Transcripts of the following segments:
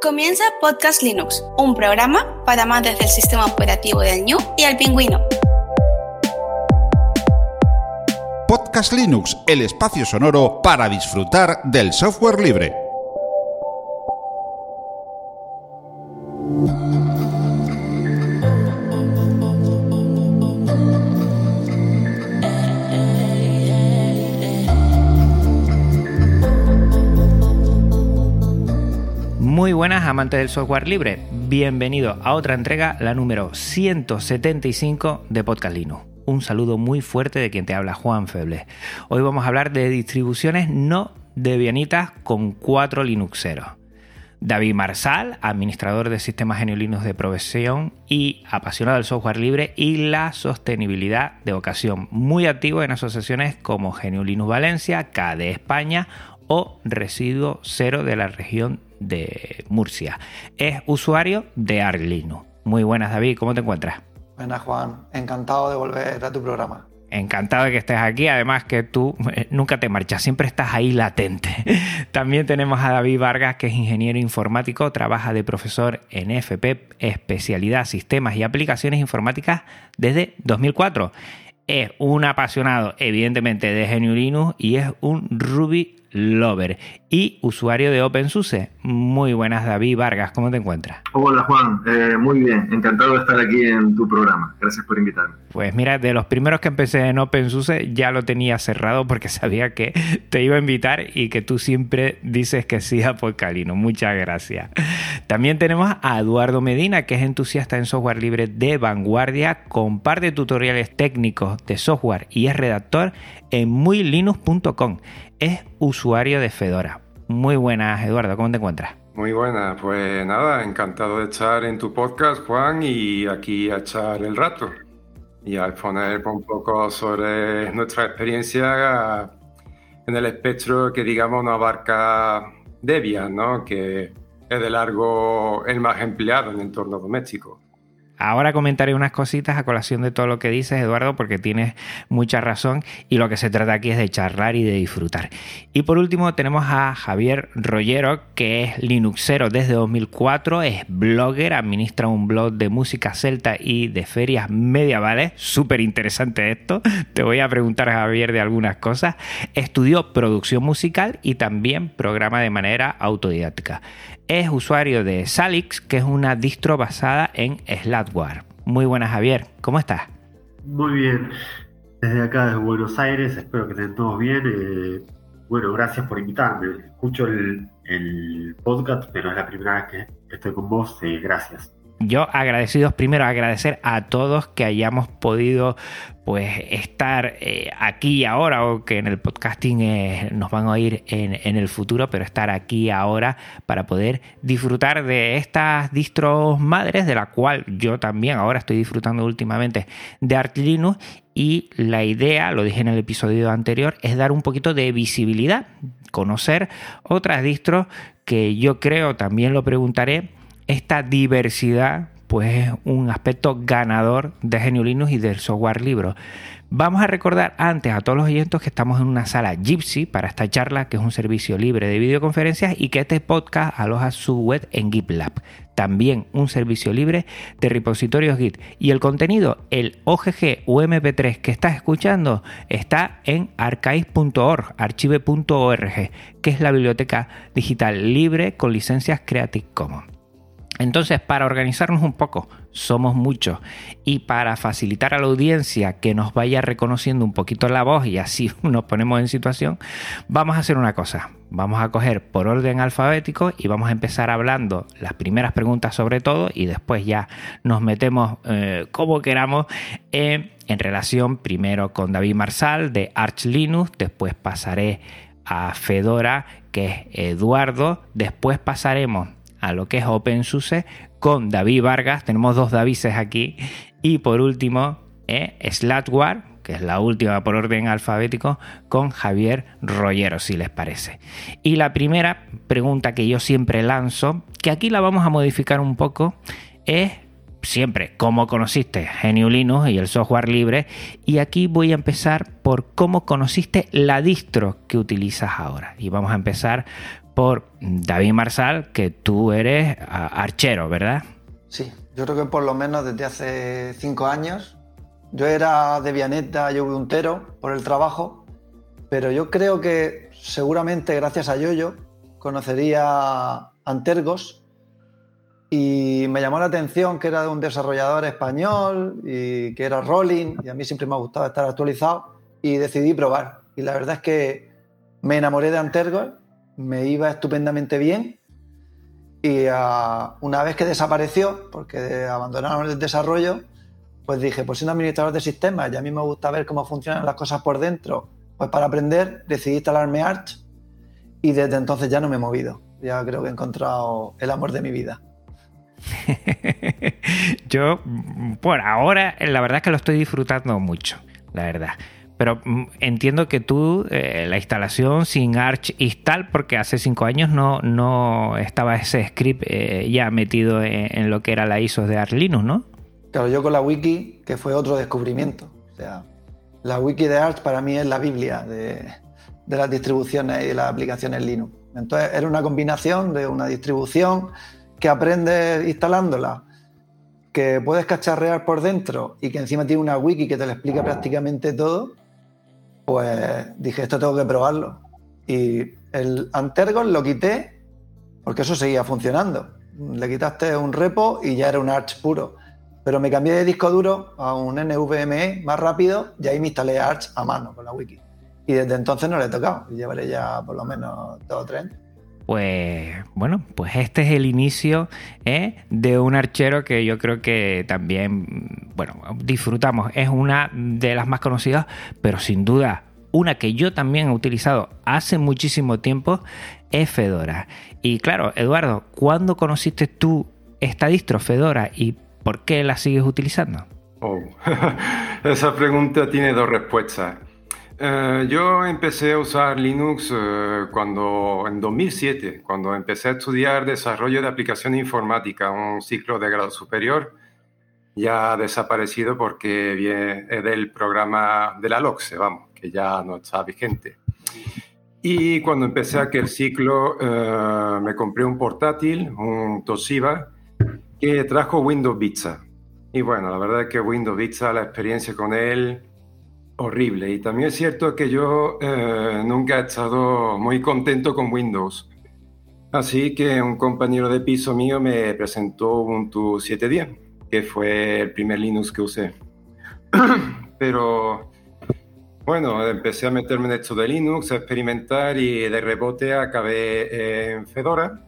Comienza Podcast Linux, un programa para amantes del sistema operativo del Ñu y el Pingüino. Podcast Linux, el espacio sonoro para disfrutar del software libre. Muy buenas amantes del software libre, bienvenidos a otra entrega, la número 175 de Podcast Linux. Un saludo muy fuerte de quien te habla, Juan Febles. Hoy vamos a hablar de distribuciones no debianitas con 4 Linuxeros. David Marsal, administrador de sistemas GNU Linux de provisión y apasionado del software libre y la sostenibilidad de vocación, muy activo en asociaciones como GNU Linux Valencia, KDE España o Residuo Cero de la región de Murcia. Es usuario de Arch Linux. Muy buenas, David, ¿cómo te encuentras? Buenas, Juan, encantado de volver a tu programa. Encantado de que estés aquí, además que tú nunca te marchas, siempre estás ahí latente. También tenemos a David Vargas, que es ingeniero informático, trabaja de profesor en FP, especialidad Sistemas y Aplicaciones Informáticas desde 2004. Es un apasionado, evidentemente, de GNU Linux y es un Ruby lover y usuario de OpenSUSE. Muy buenas, David Vargas, ¿cómo te encuentras? Hola, Juan, muy bien, encantado de estar aquí en tu programa, gracias por invitarme. Pues mira, de los primeros que empecé en OpenSUSE ya lo tenía cerrado porque sabía que te iba a invitar y que tú siempre dices que sí a Podcast Linux. Muchas gracias. También tenemos a Eduardo Medina, que es entusiasta en software libre de vanguardia, comparte tutoriales técnicos de software y es redactor en muylinux.com. Es usuario de Fedora. Muy buenas, Eduardo, ¿cómo te encuentras? Muy buenas, pues nada, encantado de estar en tu podcast, Juan, y aquí a echar el rato y a exponer un poco sobre nuestra experiencia en el espectro que, digamos, no abarca Debian, ¿no? Que es de largo el más empleado en el entorno doméstico. Ahora comentaré unas cositas a colación de todo lo que dices, Eduardo, porque tienes mucha razón y lo que se trata aquí es de charlar y de disfrutar. Y por último tenemos a Javier Rollero, que es Linuxero desde 2004, es blogger, administra un blog de música celta y de ferias medievales. Súper interesante esto, te voy a preguntar a Javier de algunas cosas. Estudió producción musical y también programa de manera autodidáctica. Es usuario de Salix, que es una distro basada en Slackware. Muy buenas, Javier. ¿Cómo estás? Muy bien. Desde acá, desde Buenos Aires, espero que estén todos bien. Bueno, gracias por invitarme. Escucho el podcast, pero es la primera vez que estoy con vos. Gracias. Yo agradecidos, primero agradecer a todos que hayamos podido pues estar aquí ahora, o que en el podcasting nos van a oír en el futuro, pero estar aquí ahora para poder disfrutar de estas distros madres, de la cual yo también ahora estoy disfrutando últimamente de Arch Linux. Y la idea, lo dije en el episodio anterior, es dar un poquito de visibilidad, conocer otras distros que yo creo, también lo preguntaré, esta diversidad pues es un aspecto ganador de GNU Linux y del software libre. Vamos a recordar antes a todos los oyentes que estamos en una sala Jitsi para esta charla, que es un servicio libre de videoconferencias, y que este podcast aloja su web en GitLab. También un servicio libre de repositorios Git. Y el contenido, el OGG o MP3 que estás escuchando, está en archive.org, archive.org, que es la biblioteca digital libre con licencias Creative Commons. Entonces, para organizarnos un poco, somos muchos, y para facilitar a la audiencia que nos vaya reconociendo un poquito la voz y así nos ponemos en situación, vamos a hacer una cosa. Vamos a coger por orden alfabético y vamos a empezar hablando las primeras preguntas sobre todo, y después ya nos metemos como queramos en relación primero con David Marsal de Arch Linux, después pasaré a Fedora, que es Eduardo, después pasaremos a lo que es OpenSUSE con David Vargas, tenemos dos Davises aquí, y por último Slackware, que es la última por orden alfabético, con Javier Rollero, si les parece. Y la primera pregunta que yo siempre lanzo, que aquí la vamos a modificar un poco, es siempre cómo conociste GNU Linux y el software libre, y aquí voy a empezar por cómo conociste la distro que utilizas ahora, y vamos a empezar por David Marsal, que tú eres archero, ¿verdad? Sí, yo creo que por lo menos desde hace 5 años. Yo era de Vianeta, yo puntero por el trabajo, pero yo creo que seguramente gracias a Yoyo conocería Antergos y me llamó la atención que era de un desarrollador español y que era Rolling, y a mí siempre me ha gustado estar actualizado y decidí probar. Y la verdad es que me enamoré de Antergos, me iba estupendamente bien. Y una vez que desapareció, porque abandonaron el desarrollo, pues dije, pues siendo administrador de sistemas y a mí me gusta ver cómo funcionan las cosas por dentro, pues para aprender decidí instalarme Arch y desde entonces ya no me he movido. Ya creo que he encontrado el amor de mi vida. Yo, por ahora, la verdad es que lo estoy disfrutando mucho, la verdad. Pero entiendo que tú, la instalación sin Arch install, porque hace 5 años no estaba ese script ya metido en lo que era la ISO de Arch Linux, ¿no? Claro, yo con la wiki, que fue otro descubrimiento. O sea, la wiki de Arch para mí es la Biblia de las distribuciones y de las aplicaciones Linux. Entonces era una combinación de una distribución que aprendes instalándola, que puedes cacharrear por dentro y que encima tiene una wiki que te lo explica prácticamente todo. Pues dije, esto tengo que probarlo. Y el Antergos lo quité porque eso seguía funcionando. Le quitaste un repo y ya era un Arch puro. Pero me cambié de disco duro a un NVMe más rápido y ahí me instalé Arch a mano con la wiki. Y desde entonces no le he tocado. Y llevaré ya por lo menos 2 o 3. Pues bueno, pues este es el inicio de un archero que yo creo que también, bueno, disfrutamos. Es una de las más conocidas, pero sin duda una que yo también he utilizado hace muchísimo tiempo es Fedora. Y claro, Eduardo, ¿cuándo conociste tú esta distro, Fedora, y por qué la sigues utilizando? Esa pregunta tiene 2 respuestas. Yo empecé a usar Linux en 2007, cuando empecé a estudiar desarrollo de aplicaciones informáticas, un ciclo de grado superior, ya desaparecido porque es del programa de la LOCSE, vamos, que ya no está vigente. Y cuando empecé aquel ciclo me compré un portátil, un Toshiba, que trajo Windows Vista. Y bueno, la verdad es que Windows Vista, la experiencia con él, horrible. Y también es cierto que yo nunca he estado muy contento con Windows. Así que un compañero de piso mío me presentó Ubuntu 7.10, que fue el primer Linux que usé. Pero bueno, empecé a meterme en esto de Linux, a experimentar y de rebote acabé en Fedora,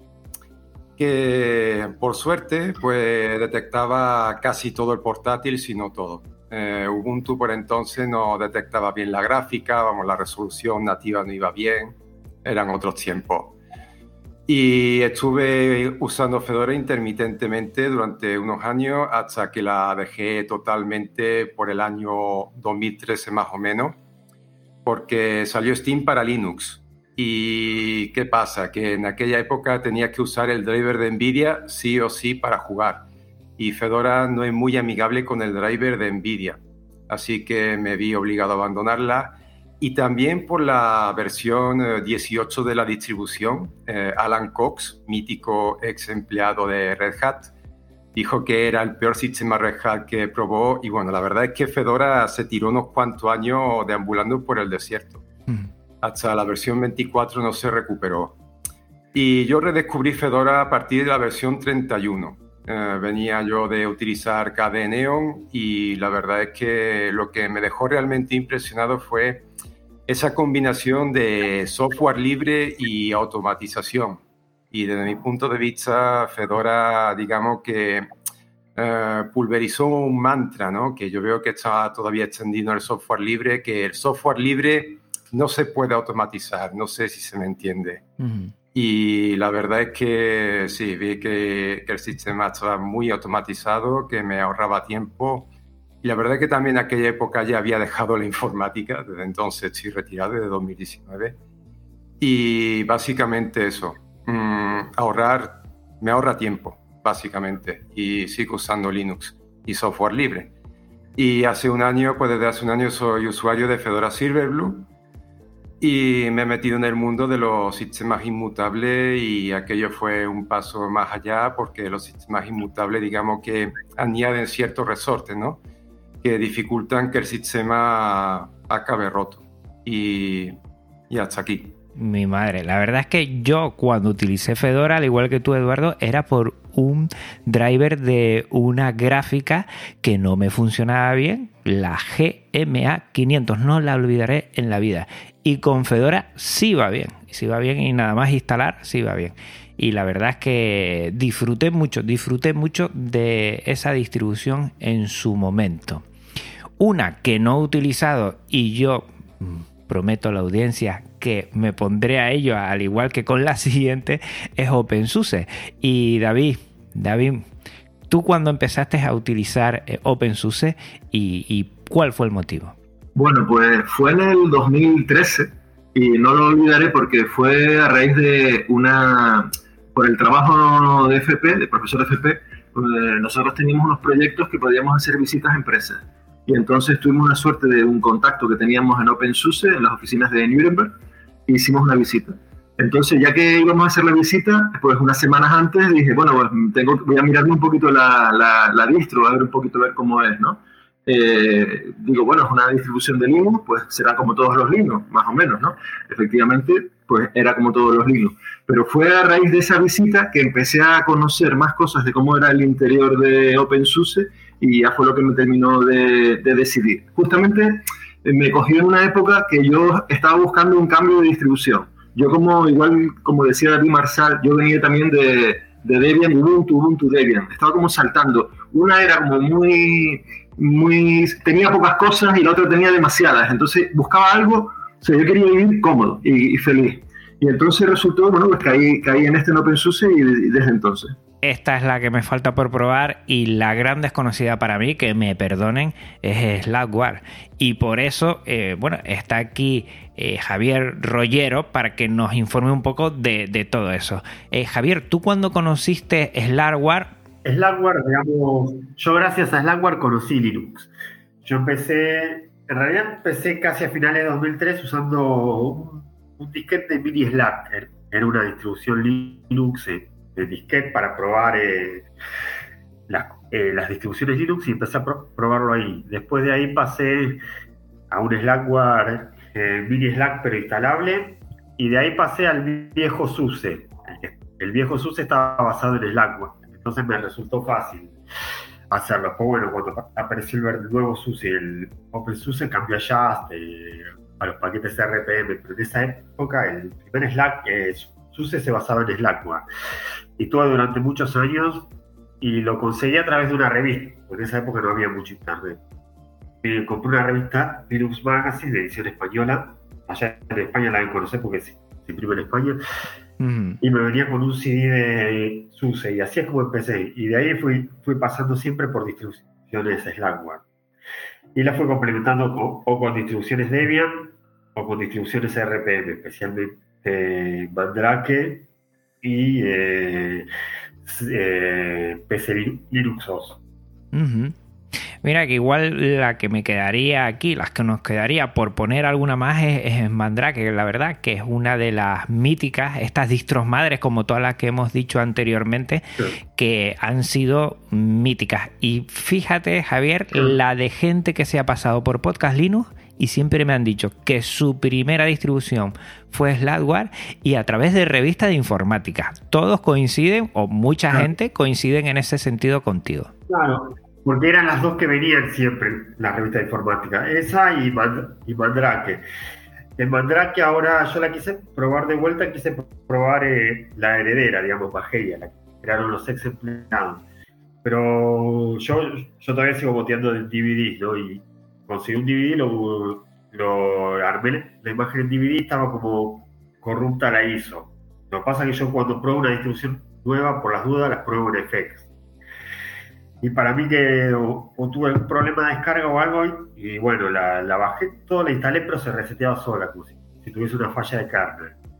que por suerte pues detectaba casi todo el portátil, si no todo. Ubuntu por entonces no detectaba bien la gráfica, vamos, la resolución nativa no iba bien, eran otros tiempos. Y estuve usando Fedora intermitentemente durante unos años hasta que la dejé totalmente por el año 2013 más o menos, porque salió Steam para Linux. ¿Y qué pasa? Que en aquella época tenía que usar el driver de NVIDIA sí o sí para jugar. Y Fedora no es muy amigable con el driver de NVIDIA. Así que me vi obligado a abandonarla. Y también por la versión 18 de la distribución, Alan Cox, mítico ex empleado de Red Hat, dijo que era el peor sistema Red Hat que probó. Y bueno, la verdad es que Fedora se tiró unos cuantos años deambulando por el desierto. Hasta la versión 24 no se recuperó. Y yo redescubrí Fedora a partir de la versión 31. Venía yo de utilizar KDE Neon y la verdad es que lo que me dejó realmente impresionado fue esa combinación de software libre y automatización. Y desde mi punto de vista, Fedora, digamos que pulverizó un mantra, ¿no? Que yo veo que está todavía extendido en el software libre, que el software libre no se puede automatizar, no sé si se me entiende. Y la verdad es que sí, vi que el sistema estaba muy automatizado, que me ahorraba tiempo. Y la verdad es que también en aquella época ya había dejado la informática, desde entonces estoy retirado, desde 2019. Y básicamente eso, me ahorra tiempo, básicamente. Y sigo usando Linux y software libre. Y hace un año, pues desde hace un año soy usuario de Fedora Silverblue. y me he metido en el mundo de los sistemas inmutables y aquello fue un paso más allá porque los sistemas inmutables, digamos que añaden ciertos resortes, ¿no? Que dificultan que el sistema acabe roto. Y hasta aquí. Mi madre, la verdad es que yo cuando utilicé Fedora, al igual que tú, Eduardo, era por un driver de una gráfica que no me funcionaba bien, la GMA500, no la olvidaré en la vida. Y con Fedora sí va bien y nada más instalar sí va bien. Y la verdad es que disfruté mucho de esa distribución en su momento. Una que no he utilizado y yo prometo a la audiencia que me pondré a ello al igual que con la siguiente es OpenSUSE. Y David, ¿tú cuándo empezaste a utilizar OpenSUSE y cuál fue el motivo? Bueno, pues fue en el 2013 y no lo olvidaré porque fue a raíz de por el trabajo de FP, de profesor de FP, nosotros teníamos unos proyectos que podíamos hacer visitas a empresas. Y entonces tuvimos una suerte de un contacto que teníamos en OpenSUSE, en las oficinas de Nuremberg, e hicimos una visita. Entonces, ya que íbamos a hacer la visita, pues unas semanas antes dije, bueno, pues voy a mirarme un poquito la distro, a ver un poquito ver cómo es, ¿no? Digo, bueno, es una distribución de Linux, pues será como todos los Linux, más o menos, ¿no? Efectivamente, pues era como todos los Linux. Pero fue a raíz de esa visita que empecé a conocer más cosas de cómo era el interior de OpenSUSE y ya fue lo que me terminó de decidir. Justamente me cogió en una época que yo estaba buscando un cambio de distribución. Yo igual como decía David Marsal, yo venía también de Debian, Ubuntu, Debian. Estaba como saltando. Una era como tenía pocas cosas y la otra tenía demasiadas. Entonces buscaba algo, o sea, yo quería vivir cómodo y feliz. Y entonces resultó, bueno, pues caí en OpenSUSE y desde entonces. Esta es la que me falta por probar y la gran desconocida para mí, que me perdonen, es Slackware. Y por eso, está aquí Javier Rollero para que nos informe un poco de todo eso. Javier, ¿tú cuándo conociste Slackware? Slackware, digamos, yo gracias a Slackware conocí Linux. Yo en realidad empecé casi a finales de 2003 usando un disquete de Mini Slack. Era una distribución Linux de disquete para probar las distribuciones Linux y empecé a probarlo ahí. Después de ahí pasé a un Slackware Mini Slack pero instalable y de ahí pasé al viejo SUSE. El viejo SUSE estaba basado en Slackware, entonces me resultó fácil hacerlo. Pues bueno, cuando apareció el nuevo SUSE, el OpenSUSE cambió ya a los paquetes RPM, pero en esa época el primer SUSE se basaba en Slackware y tuve durante muchos años y lo conseguí a través de una revista. En esa época no había mucho internet. Compré una revista, Linux Magazine, de edición española. Allá en España la deben conocer porque se imprime en España. Y me venía con un CD de SUSE y así es como empecé. Y de ahí fui pasando siempre por distribuciones Slackware. Y la fui complementando con distribuciones Debian o con distribuciones RPM, especialmente Mandrake y PC Linux OS. Mira que igual la que me quedaría aquí, las que nos quedaría por poner alguna más es Mandrake, la verdad, que es una de las míticas, estas distros madres como todas las que hemos dicho anteriormente, que han sido míticas. Y fíjate, Javier, la de gente que se ha pasado por Podcast Linux y siempre me han dicho que su primera distribución fue Slackware y a través de revistas de informática. Todos coinciden, o mucha gente coinciden en ese sentido contigo. Claro. Porque eran las dos que venían siempre en la revista de informática, esa y Mandrake. En Mandrake ahora yo la quise probar de vuelta, quise probar la heredera, digamos, Mageia, la que crearon los ex empleados. Pero yo todavía sigo boteando en DVD, ¿no? Y conseguí un DVD, lo armé, la imagen en DVD estaba como corrupta la ISO. Lo que pasa es que yo cuando pruebo una distribución nueva, por las dudas, las pruebo en FX. Y para mí que o tuve algún problema de descarga o algo, y bueno, la bajé, todo la instalé, pero se reseteaba sola, como si tuviese una falla de kernel.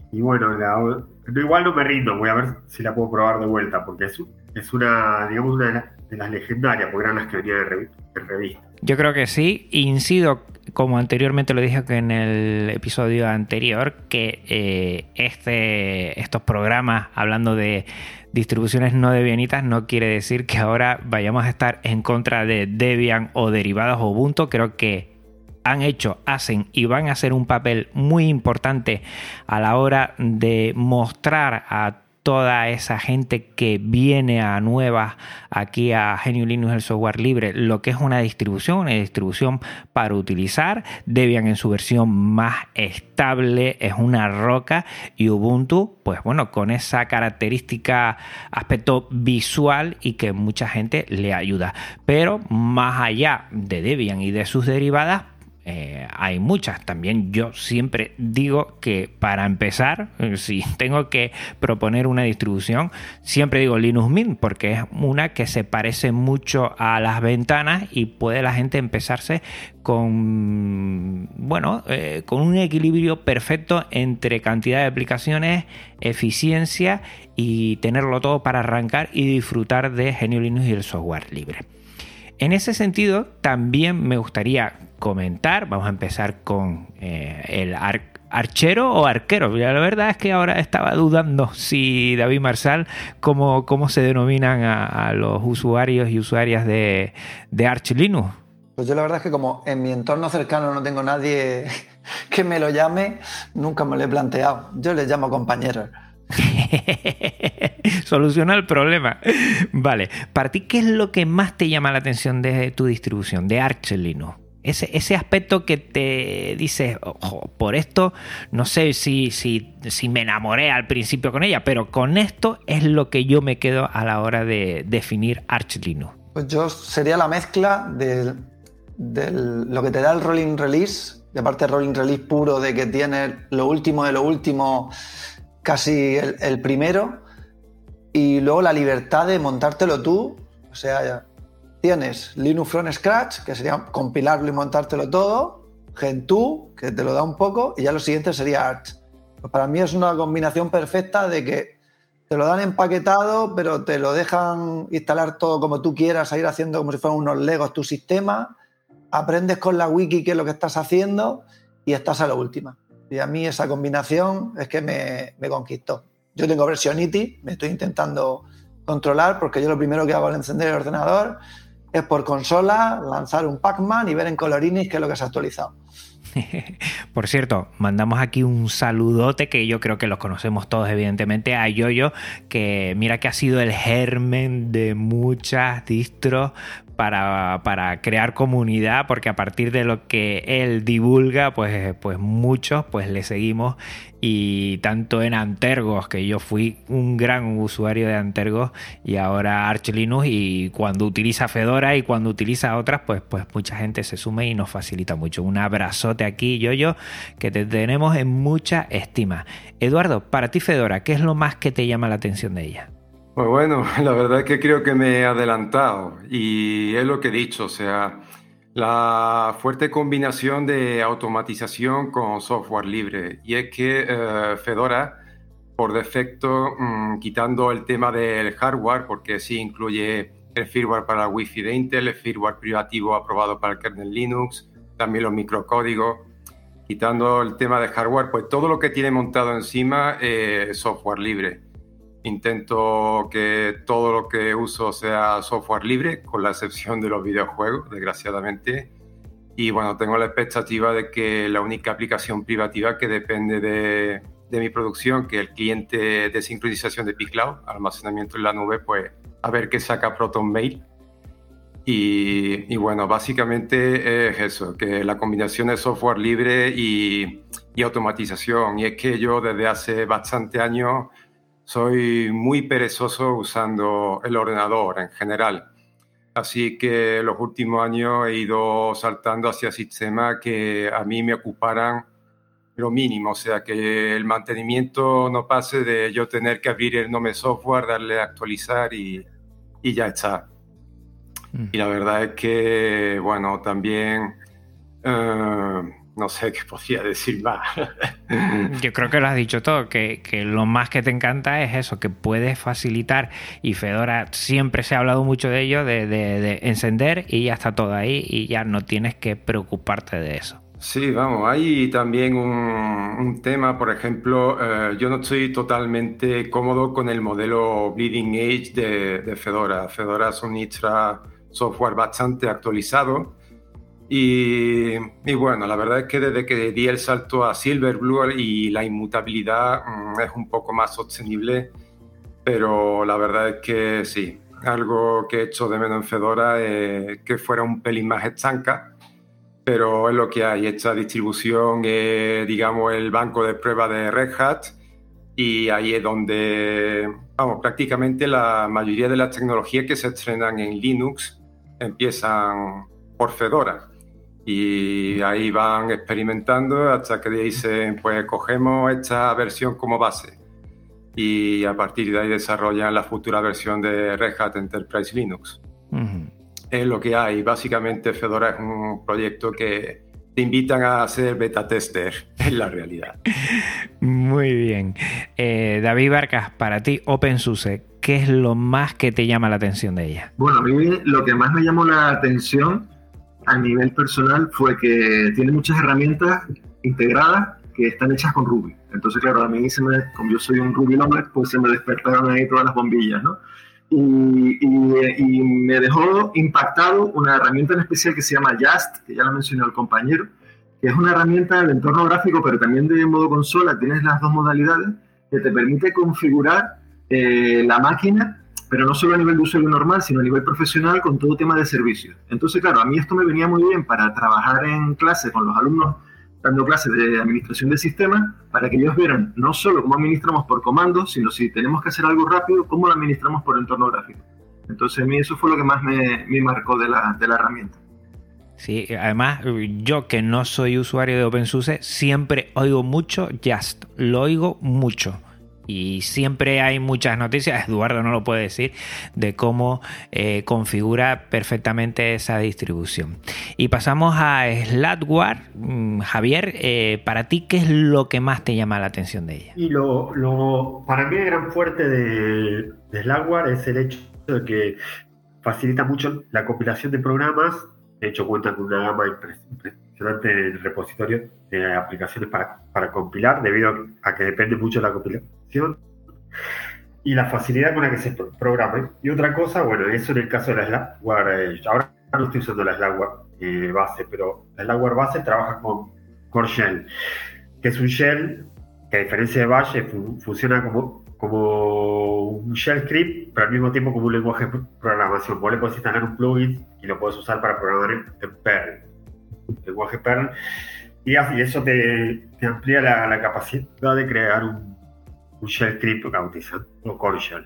Y bueno, igual no me rindo, voy a ver si la puedo probar de vuelta, porque es una, digamos, una de las legendarias, porque eran las que venían en revista. Yo creo que sí. Incido, como anteriormente lo dije en el episodio anterior, que estos programas hablando de distribuciones no debianitas no quiere decir que ahora vayamos a estar en contra de Debian o derivados Ubuntu. Creo que han hecho, hacen y van a hacer un papel muy importante a la hora de mostrar a toda esa gente que viene a nuevas aquí a GNU Linux, el software libre, lo que es una distribución para utilizar. Debian en su versión más estable es una roca, y Ubuntu, pues bueno, con esa característica, aspecto visual, y que mucha gente le ayuda. Pero más allá de Debian y de sus derivadas, hay muchas. También yo siempre digo que para empezar, si tengo que proponer una distribución, siempre digo Linux Mint, porque es una que se parece mucho a las ventanas y puede la gente empezarse con, bueno, con un equilibrio perfecto entre cantidad de aplicaciones, eficiencia y tenerlo todo para arrancar y disfrutar de GNU Linux y el software libre. En ese sentido, también me gustaría comentar, vamos a empezar con el archero o arquero. La verdad es que ahora estaba dudando si David Marsal, cómo se denominan a los usuarios y usuarias de Arch Linux. Pues yo la verdad es que como en mi entorno cercano no tengo nadie que me lo llame, nunca me lo he planteado. Yo les llamo compañeros. Soluciona el problema. Vale, para ti, ¿qué es lo que más te llama la atención de tu distribución, de Arch Linux? Ese aspecto que te dices, ojo, por esto no sé si me enamoré al principio con ella, pero con esto es lo que yo me quedo a la hora de definir Arch Linux. Pues yo sería la mezcla de lo que te da el rolling release, y aparte rolling release puro, de que tienes lo último de lo último, casi el primero, y luego la libertad de montártelo tú. O sea, tienes Linux from scratch, que sería compilarlo y montártelo todo, Gentoo, que te lo da un poco, y ya lo siguiente sería Arch. Pues para mí es una combinación perfecta de que te lo dan empaquetado, pero te lo dejan instalar todo como tú quieras, a ir haciendo como si fueran unos Legos tu sistema, aprendes con la wiki qué es lo que estás haciendo y estás a la última. Y a mí esa combinación es que me conquistó. Yo tengo Versionity, me estoy intentando controlar, porque yo lo primero que hago al encender el ordenador es por consola lanzar un Pacman y ver en colorinis qué es lo que se ha actualizado. Por cierto, mandamos aquí un saludote, que yo creo que los conocemos todos evidentemente, a Yoyo, que mira que ha sido el germen de muchas distros para crear comunidad, porque a partir de lo que él divulga, pues muchos pues le seguimos. Y tanto en Antergos, que yo fui un gran usuario de Antergos, y ahora Arch Linux, y cuando utiliza Fedora y cuando utiliza otras, pues mucha gente se suma y nos facilita mucho. Un abrazote aquí, Yoyo, que te tenemos en mucha estima. Eduardo, para ti Fedora, ¿qué es lo más que te llama la atención de ella? Pues bueno, la verdad es que creo que me he adelantado, y es lo que he dicho, o sea, la fuerte combinación de automatización con software libre. Y es que Fedora, por defecto, quitando el tema del hardware, porque sí incluye el firmware para el Wi-Fi de Intel, el firmware privativo aprobado para el kernel Linux, también los microcódigos, quitando el tema de hardware, pues todo lo que tiene montado encima es software libre. Intento que todo lo que uso sea software libre, con la excepción de los videojuegos, desgraciadamente. Y bueno, tengo la expectativa de que la única aplicación privativa que depende de mi producción, que el cliente de sincronización de pCloud, almacenamiento en la nube, pues a ver qué saca ProtonMail. Y bueno, básicamente es eso, que la combinación de software libre y automatización. Y es que yo desde hace bastante años soy muy perezoso usando el ordenador en general. Así que los últimos años he ido saltando hacia sistemas que a mí me ocuparan lo mínimo. O sea, que el mantenimiento no pase de yo tener que abrir el Gnome Software, darle a actualizar y ya está. Y la verdad es que, bueno, también no sé qué podría decir más. Yo creo que lo has dicho todo, que lo más que te encanta es eso, que puedes facilitar, y Fedora siempre se ha hablado mucho de ello, de encender y ya está todo ahí y ya no tienes que preocuparte de eso. Sí, vamos, hay también un tema, por ejemplo, yo no estoy totalmente cómodo con el modelo Bleeding Edge de Fedora. Fedora suministra software bastante actualizado y bueno, la verdad es que desde que di el salto a Silverblue y la inmutabilidad es un poco más sostenible, pero la verdad es que sí, algo que he hecho de menos en Fedora es que fuera un pelín más estanca. Pero es lo que hay. Esta distribución es, digamos, el banco de prueba de Red Hat, y ahí es donde, vamos, prácticamente la mayoría de las tecnologías que se estrenan en Linux empiezan por Fedora. Y ahí van experimentando hasta que dicen, pues cogemos esta versión como base. Y a partir de ahí desarrollan la futura versión de Red Hat Enterprise Linux. Uh-huh. Es lo que hay. Básicamente Fedora es un proyecto que te invitan a ser beta tester, es la realidad. Muy bien. David Barcas, para ti, OpenSUSE, ¿qué es lo más que te llama la atención de ella? Bueno, a mí lo que más me llamó la atención a nivel personal fue que tiene muchas herramientas integradas que están hechas con Ruby. Entonces, claro, a mí como yo soy un Ruby lover, pues se me despertaron ahí todas las bombillas, ¿no? Y me dejó impactado una herramienta en especial que se llama Just, que ya lo mencionó el compañero, que es una herramienta de entorno gráfico, pero también de modo consola. Tienes las dos modalidades, que te permite configurar la máquina, pero no solo a nivel de usuario normal, sino a nivel profesional, con todo tema de servicios. Entonces, claro, a mí esto me venía muy bien para trabajar en clase con los alumnos, dando clases de administración de sistemas, para que ellos vieran no solo cómo administramos por comandos, sino si tenemos que hacer algo rápido, cómo lo administramos por entorno gráfico. Entonces a mí eso fue lo que más me marcó de la herramienta. Sí, además yo que no soy usuario de OpenSUSE, siempre oigo mucho Just, lo oigo mucho. Y siempre hay muchas noticias, Eduardo no lo puede decir, de cómo configura perfectamente esa distribución. Y pasamos a Slackware. Javier, para ti, ¿qué es lo que más te llama la atención de ella? Y para mí el gran fuerte de Slackware es el hecho de que facilita mucho la compilación de programas. De hecho, cuenta con una gama impresionante en el repositorio de aplicaciones para compilar, debido a que depende mucho de la compilación y la facilidad con la que se programa. Y otra cosa, bueno, eso en el caso de la Slackware, ahora no estoy usando la Slackware base, pero la Slackware base trabaja con Core Shell, que es un shell que, a diferencia de Bash, funciona como un shell script, pero al mismo tiempo como un lenguaje de programación. Vos le podés instalar un plugin y lo podés usar para programar en Perl, lenguaje Perl, y eso te amplía la capacidad de crear un shell script bautizado, o Core Shell.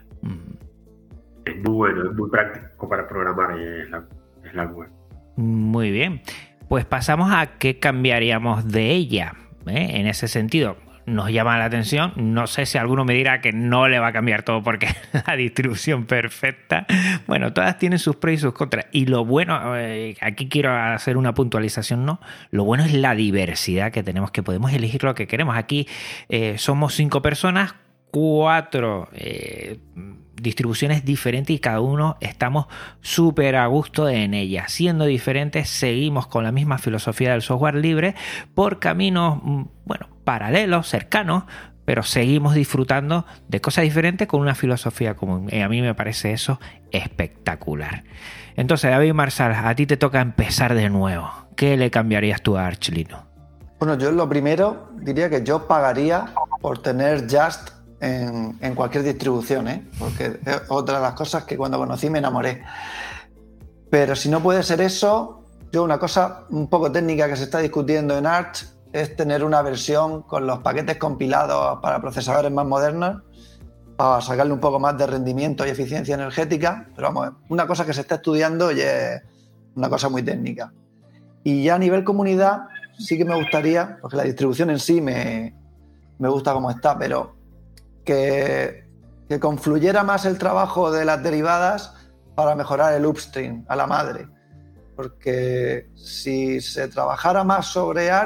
Es muy bueno, es muy práctico para programar Slackware. Muy bien, pues pasamos a qué cambiaríamos de ella, en ese sentido. Nos llama la atención, no sé si alguno me dirá que no le va a cambiar todo porque es la distribución perfecta. Bueno, todas tienen sus pros y sus contras, y lo bueno, aquí quiero hacer una puntualización, ¿no? Lo bueno es la diversidad que tenemos, que podemos elegir lo que queremos. Aquí somos 5 personas, 4 distribuciones diferentes, y cada uno estamos súper a gusto en ella. Siendo diferentes, seguimos con la misma filosofía del software libre por caminos, bueno, paralelos, cercanos, pero seguimos disfrutando de cosas diferentes con una filosofía común. Y a mí me parece eso espectacular. Entonces, David Marsal, a ti te toca empezar de nuevo. ¿Qué le cambiarías tú a Arch Linux? Bueno, yo lo primero diría que yo pagaría por tener Just en cualquier distribución, porque es otra de las cosas que cuando conocí me enamoré. Pero si no puede ser eso, yo una cosa un poco técnica que se está discutiendo en Arch es tener una versión con los paquetes compilados para procesadores más modernos, para sacarle un poco más de rendimiento y eficiencia energética. Pero vamos, una cosa que se está estudiando y es una cosa muy técnica. Y ya a nivel comunidad sí que me gustaría, porque la distribución en sí me gusta como está, pero que confluyera más el trabajo de las derivadas para mejorar el upstream a la madre. Porque si se trabajara más sobre Arch,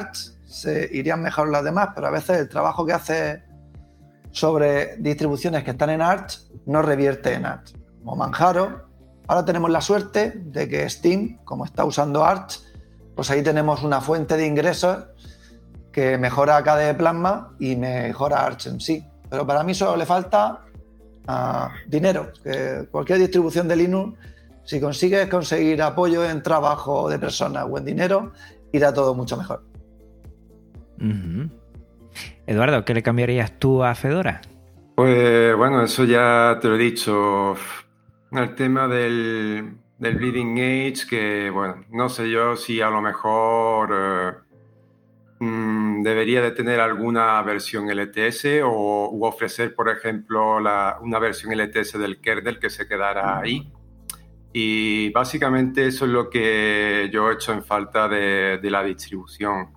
se irían mejor las demás, pero a veces el trabajo que hace sobre distribuciones que están en Arch no revierte en Arch. Como Manjaro, ahora tenemos la suerte de que Steam, como está usando Arch, pues ahí tenemos una fuente de ingresos que mejora KDE Plasma y mejora Arch en sí. Pero para mí solo le falta dinero. Que cualquier distribución de Linux, si consigues conseguir apoyo en trabajo de personas o en dinero, irá todo mucho mejor. Uh-huh. Eduardo, ¿qué le cambiarías tú a Fedora? Pues bueno, eso ya te lo he dicho. El tema del Bleeding Edge, que bueno, no sé yo si a lo mejor debería de tener alguna versión LTS u ofrecer, por ejemplo, una versión LTS del kernel que se quedara ahí. Y básicamente eso es lo que yo he hecho en falta de la distribución.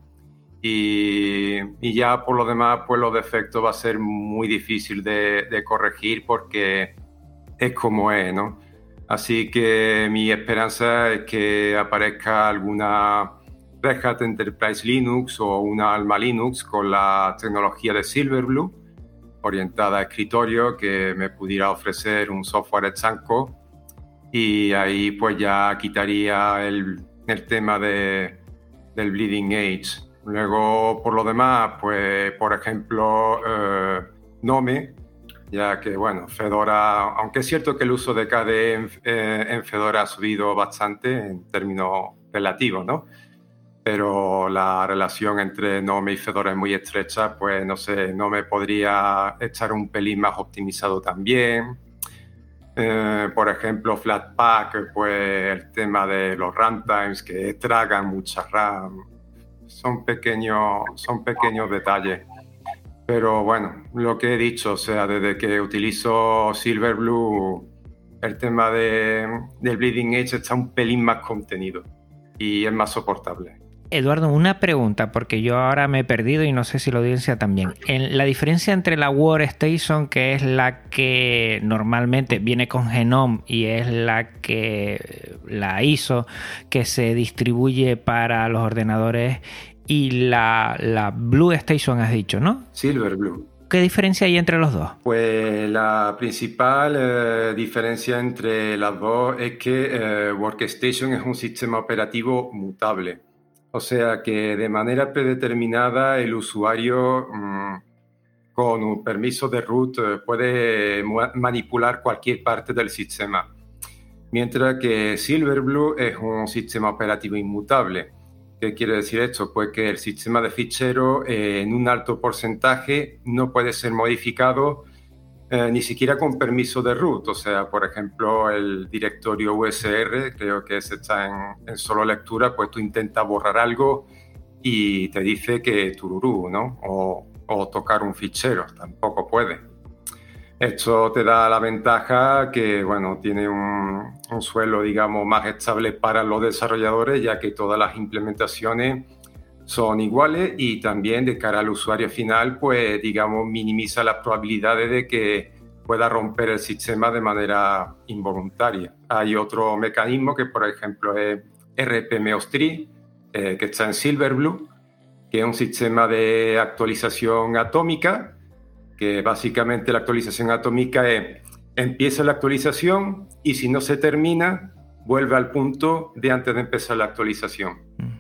Y ya por lo demás, pues los defectos va a ser muy difícil de corregir porque es como es, ¿no? Así que mi esperanza es que aparezca alguna Red Hat Enterprise Linux o una Alma Linux con la tecnología de Silverblue orientada a escritorio que me pudiera ofrecer un software estanco, y ahí pues ya quitaría el tema del Bleeding Edge. Luego, por lo demás, pues, por ejemplo, Nome, ya que, bueno, Fedora, aunque es cierto que el uso de KDE en Fedora ha subido bastante en términos relativos, ¿no? Pero la relación entre Nome y Fedora es muy estrecha, pues, no sé, Nome podría estar un pelín más optimizado también. Por ejemplo, Flatpak, pues, el tema de los runtimes que tragan mucha RAM. Son pequeños detalles. Pero bueno, lo que he dicho, o sea, desde que utilizo Silverblue, el tema del Bleeding Edge está un pelín más contenido y es más soportable. Eduardo, una pregunta, porque yo ahora me he perdido y no sé si la audiencia también. La diferencia entre la Workstation, que es la que normalmente viene con Genome y es la ISO que se distribuye para los ordenadores, y la Blue Station, has dicho, ¿no? Silverblue. ¿Qué diferencia hay entre los dos? Pues la principal diferencia entre las dos es que Workstation es un sistema operativo mutable. O sea que de manera predeterminada el usuario con un permiso de root puede manipular cualquier parte del sistema. Mientras que Silverblue es un sistema operativo inmutable. ¿Qué quiere decir esto? Pues que el sistema de ficheros en un alto porcentaje no puede ser modificado ni siquiera con permiso de root. O sea, por ejemplo, el directorio USR, creo que ese está en solo lectura, pues tú intentas borrar algo y te dice que tururú, ¿no? O tocar un fichero, tampoco puede. Esto te da la ventaja que, bueno, tiene un suelo, digamos, más estable para los desarrolladores, ya que todas las implementaciones son iguales, y también de cara al usuario final, pues, digamos, minimiza las probabilidades de que pueda romper el sistema de manera involuntaria. Hay otro mecanismo que, por ejemplo, es RPMeos3, que está en Silverblue, que es un sistema de actualización atómica, que básicamente la actualización atómica es: empieza la actualización y si no se termina, vuelve al punto de antes de empezar la actualización.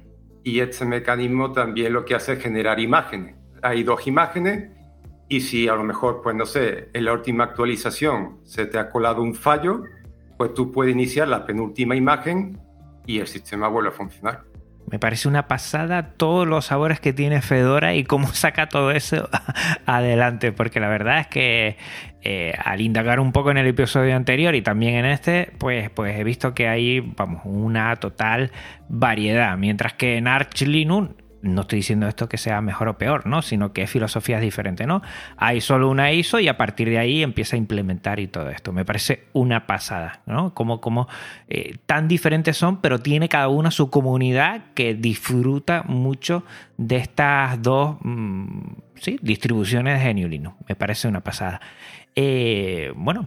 Y este mecanismo también lo que hace es generar imágenes. Hay dos imágenes y si a lo mejor, pues no sé, en la última actualización se te ha colado un fallo, pues tú puedes iniciar la penúltima imagen y el sistema vuelve a funcionar. Me parece una pasada todos los sabores que tiene Fedora y cómo saca todo eso adelante, porque la verdad es que al indagar un poco en el episodio anterior y también en este, pues he visto que hay, vamos, una total variedad, mientras que en Arch Linux, no estoy diciendo esto que sea mejor o peor, ¿no? Sino que filosofía es diferente, ¿no? Hay solo una ISO y a partir de ahí empieza a implementar y todo esto. Me parece una pasada, ¿no? Como tan diferentes son, pero tiene cada una su comunidad que disfruta mucho de estas dos distribuciones de GNU Linux. Me parece una pasada. Bueno,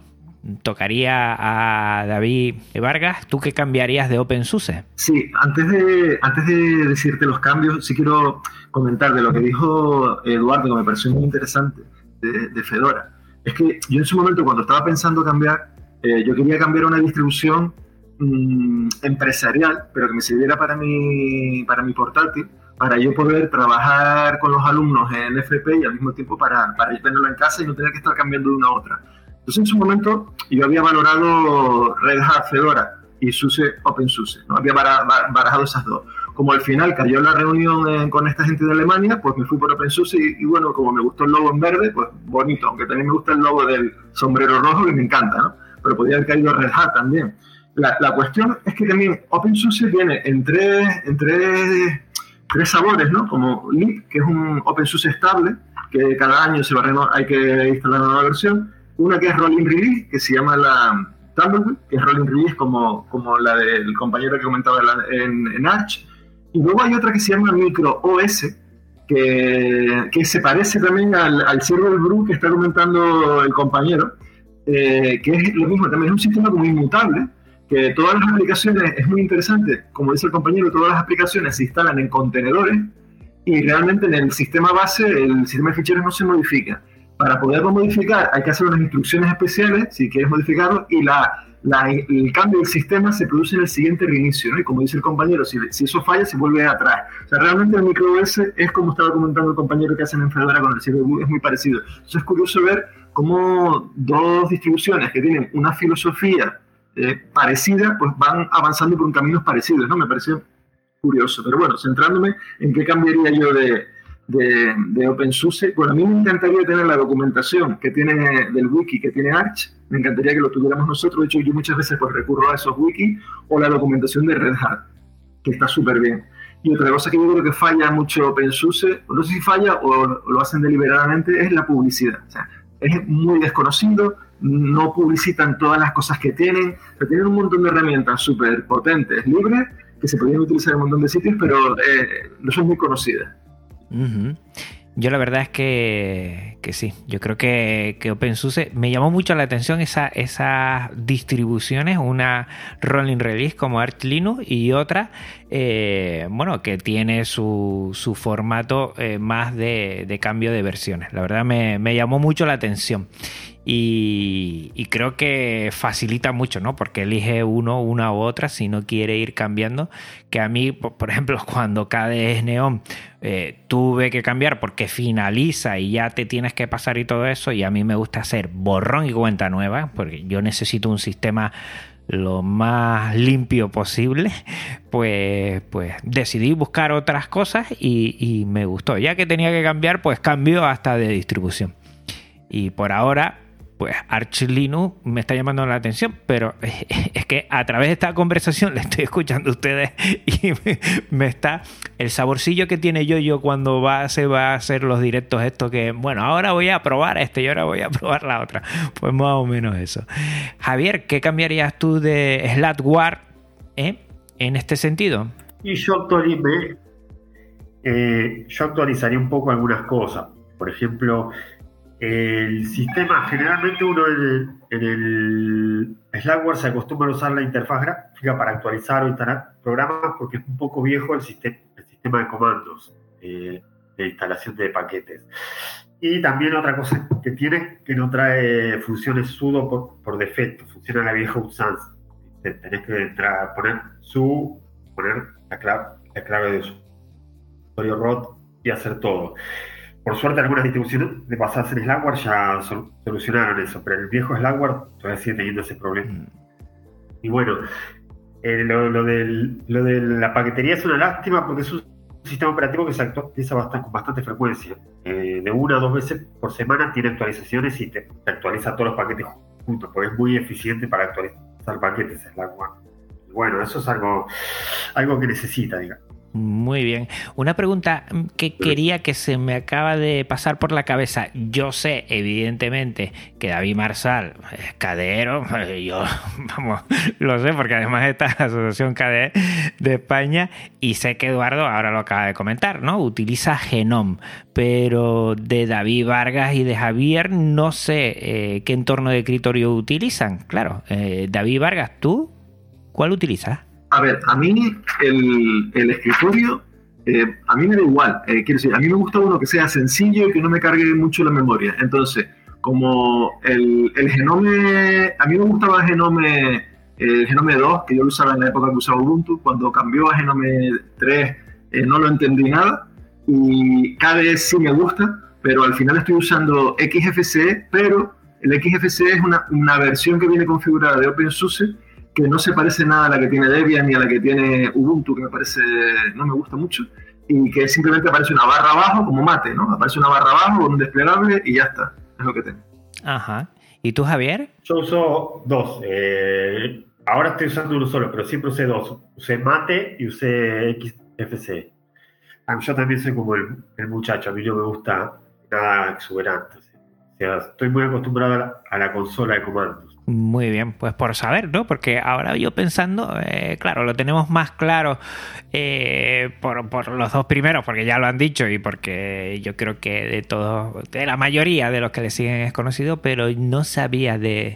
tocaría a David Vargas. ¿Tú qué cambiarías de OpenSUSE? Sí, antes de decirte los cambios, sí quiero comentar de lo que dijo Eduardo, que me pareció muy interesante, de Fedora. Es que yo en su momento, cuando estaba pensando cambiar, yo quería cambiar a una distribución empresarial, pero que me sirviera para mi portátil, para yo poder trabajar con los alumnos en FP y al mismo tiempo para tenerlo en casa y no tener que estar cambiando de una a otra. Entonces, en su momento, yo había valorado Red Hat Fedora y SUSE OpenSUSE, ¿no? Había barajado esas dos. Como al final cayó la reunión con esta gente de Alemania, pues me fui por OpenSUSE y bueno, como me gustó el logo en verde, pues bonito, aunque también me gusta el logo del sombrero rojo, que me encanta, ¿no? Pero podría haber caído Red Hat también. La cuestión es que también OpenSUSE viene en tres sabores, ¿no? Como Leap, que es un OpenSUSE estable, que cada año hay que instalar una nueva versión. Una que es Rolling Release, que se llama la Tumbleweed, que es Rolling Release como la del compañero que comentaba en Arch. Y luego hay otra que se llama Micro OS, que se parece también al Server Brew que está comentando el compañero, que es lo mismo, también es un sistema como inmutable, que todas las aplicaciones, es muy interesante, como dice el compañero, todas las aplicaciones se instalan en contenedores y realmente en el sistema base, el sistema de ficheros no se modifica. Para poderlo modificar hay que hacer unas instrucciones especiales, si quieres modificarlo, y el cambio del sistema se produce en el siguiente reinicio, ¿no? Y como dice el compañero, si eso falla, se vuelve atrás. O sea, realmente el microOS es como estaba comentando el compañero que hacen en Fedora con el CBU, es muy parecido. Entonces es curioso ver cómo dos distribuciones que tienen una filosofía parecida, pues van avanzando por caminos parecidos, ¿no? Me pareció curioso. Pero bueno, centrándome en qué cambiaría yo de OpenSUSE, bueno, a mí me encantaría tener la documentación que tiene del wiki, que tiene Arch, me encantaría que lo tuviéramos nosotros. De hecho, yo muchas veces pues recurro a esos wikis, o la documentación de Red Hat, que está súper bien. Y otra cosa que yo creo que falla mucho OpenSUSE, no sé si falla o lo hacen deliberadamente, es la publicidad. O sea, es muy desconocido, no publicitan todas las cosas que tienen, pero tienen un montón de herramientas súper potentes, libres, que se podrían utilizar en un montón de sitios, pero no son muy conocidas. Uh-huh. Yo la verdad es que sí, yo creo que OpenSUSE me llamó mucho la atención esas distribuciones, una Rolling Release como Arch Linux y otra bueno, que tiene su formato más de cambio de versiones. La verdad me llamó mucho la atención. Y creo que facilita mucho, ¿no? Porque elige una u otra si no quiere ir cambiando. Que a mí, por ejemplo, cuando KDE Neon tuve que cambiar porque finaliza y ya te tienes que pasar y todo eso, y a mí me gusta hacer borrón y cuenta nueva, porque yo necesito un sistema lo más limpio posible, pues decidí buscar otras cosas y me gustó. Ya que tenía que cambiar, pues cambio hasta de distribución. Y por ahora, pues Arch Linux me está llamando la atención, pero es que a través de esta conversación le estoy escuchando a ustedes y me está el saborcillo que tiene yo cuando se va a hacer los directos estos, que bueno, ahora voy a probar y ahora voy a probar la otra. Pues más o menos eso. Javier, ¿qué cambiarías tú de Slackware en este sentido? Y yo actualizaría un poco algunas cosas. Por ejemplo, el sistema, generalmente uno en el Slackware se acostumbra a usar la interfaz gráfica para actualizar o instalar programas, porque es un poco viejo el sistema de comandos de instalación de paquetes. Y también otra cosa que tiene, que no trae funciones sudo por defecto, funciona la vieja usanza. Tenés que entrar, poner la clave de usuario root y hacer todo. Por suerte, algunas distribuciones basadas en Slackware ya solucionaron eso, pero el viejo Slackware todavía sigue teniendo ese problema. Y bueno, lo de la paquetería es una lástima, porque es un sistema operativo que se actualiza con bastante frecuencia. De 1 a 2 veces por semana tiene actualizaciones y te actualiza todos los paquetes juntos, porque es muy eficiente para actualizar paquetes Slackware. Y bueno, eso es algo que necesita, digamos. Muy bien. Una pregunta que quería, que se me acaba de pasar por la cabeza. Yo sé, evidentemente, que David Marsal es cadero. Yo, vamos, lo sé porque además está en la Asociación KDE de España, y sé que Eduardo, ahora lo acaba de comentar, ¿no? Utiliza Genome. Pero de David Vargas y de Javier no sé qué entorno de escritorio utilizan. Claro, David Vargas, ¿tú cuál utilizas? A ver, a mí el escritorio, a mí me da igual. Quiero decir, a mí me gusta uno que sea sencillo y que no me cargue mucho la memoria. Entonces, como el Genome, a mí me gustaba el Genome 2, que yo lo usaba en la época que usaba Ubuntu. Cuando cambió a Genome 3 no lo entendí nada, y KDE sí me gusta, pero al final estoy usando XFCE, pero el XFCE es una versión que viene configurada de OpenSUSE, que no se parece nada a la que tiene Debian ni a la que tiene Ubuntu, que no me gusta mucho, y que simplemente aparece una barra abajo, como Mate, ¿no? Aparece una barra abajo con un desplegable y ya está, es lo que tengo. Ajá. ¿Y tú, Javier? Yo uso dos. Ahora estoy usando uno solo, pero siempre usé dos. Usé Mate y usé XFCE. Yo también soy como el muchacho, a mí no me gusta nada exuberante. O sea, estoy muy acostumbrado a la consola de comandos. Muy bien, pues por saber, ¿no? Porque ahora yo pensando, claro, lo tenemos más claro por los dos primeros, porque ya lo han dicho y porque yo creo que de la mayoría de los que le siguen es conocido, pero no sabía de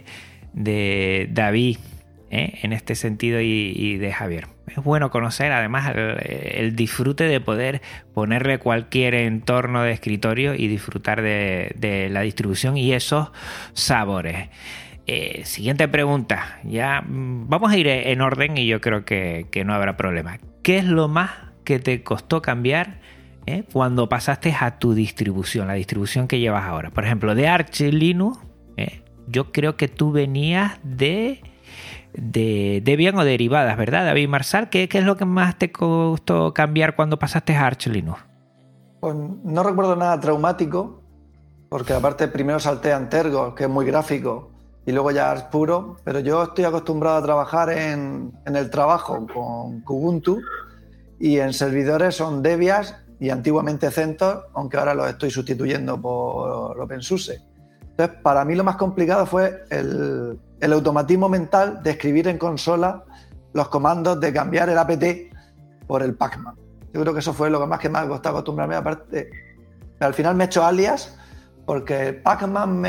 David en este sentido y de Javier. Es bueno conocer además el disfrute de poder ponerle cualquier entorno de escritorio y disfrutar de la distribución y esos sabores. Siguiente pregunta. Ya vamos a ir en orden y yo creo que no habrá problema. ¿Qué es lo más que te costó cambiar cuando pasaste a tu distribución, la distribución que llevas ahora? Por ejemplo, de Arch Linux, yo creo que tú venías de Debian o derivadas, ¿verdad, David Marsal? ¿Qué es lo que más te costó cambiar cuando pasaste a Arch Linux? Pues no recuerdo nada traumático, porque aparte primero salté a Antergos, que es muy gráfico, y luego ya Arch puro, pero yo estoy acostumbrado a trabajar en el trabajo con Ubuntu, y en servidores son Debian y antiguamente CentOS, aunque ahora los estoy sustituyendo por OpenSUSE. Entonces, para mí lo más complicado fue el automatismo mental de escribir en consola los comandos de cambiar el apt por el pacman. Yo creo que eso fue lo que más me costó acostumbrarme. Aparte, al final me he hecho alias, porque pacman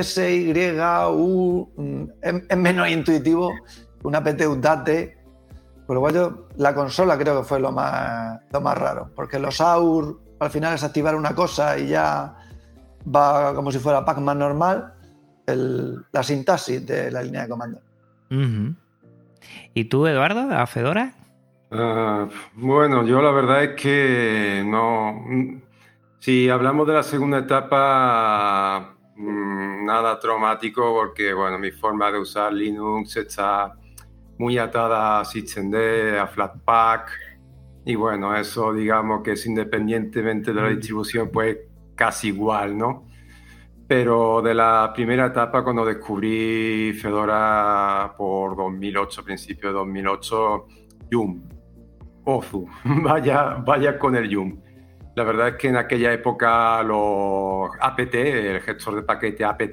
-SYU es menos intuitivo que un apt update. Por lo cual la consola creo que fue lo más raro, porque los AUR al final es activar una cosa y ya va como si fuera pacman normal, la sintaxis de la línea de comando. Uh-huh. ¿Y tú, Eduardo, a Fedora? Bueno, yo la verdad es que no. Si hablamos de la segunda etapa, nada traumático, porque bueno, mi forma de usar Linux está muy atada a systemd, a Flatpak, y bueno, eso digamos que es independientemente de la distribución, pues casi igual, ¿no? Pero de la primera etapa, cuando descubrí Fedora por 2008, principio de 2008, Yum, Ozu, vaya con el Yum. La verdad es que en aquella época los apt, el gestor de paquete apt,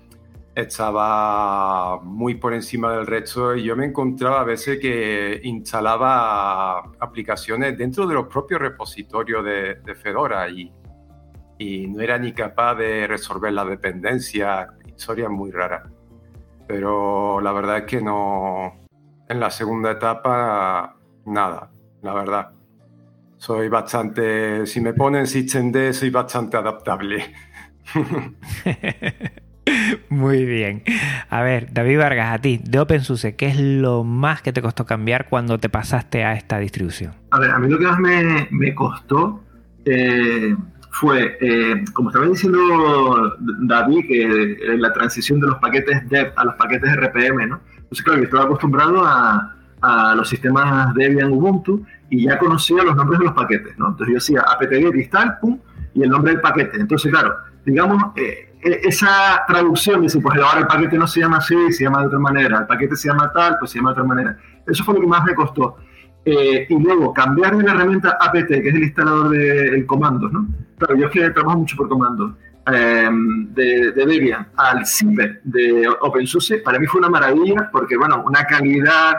estaba muy por encima del resto, y yo me encontraba a veces que instalaba aplicaciones dentro de los propios repositorios de Fedora y no era ni capaz de resolver la dependencia, historias muy raras. Pero la verdad es que no, en la segunda etapa, nada, la verdad. Soy bastante, si me ponen systemd, soy bastante adaptable. Muy bien. A ver, David Vargas, a ti, de OpenSUSE, ¿qué es lo más que te costó cambiar cuando te pasaste a esta distribución? A ver, a mí lo que más me costó fue, como estaba diciendo David, que la transición de los paquetes dev a los paquetes RPM, ¿no? Entonces, claro, yo estaba acostumbrado a los sistemas Debian Ubuntu y ya conocía los nombres de los paquetes, ¿no? Entonces yo decía apt-get install, pum, y el nombre del paquete. Entonces, claro, digamos, esa traducción dice, pues ahora el paquete no se llama así, se llama de otra manera, el paquete se llama tal, pues se llama de otra manera. Eso fue lo que más me costó. y luego cambiar de la herramienta apt, que es el instalador de comandos, ¿no? Claro, yo es que trabajo mucho por comandos, de Debian al zipper de OpenSUSE, para mí fue una maravilla, porque, bueno, una calidad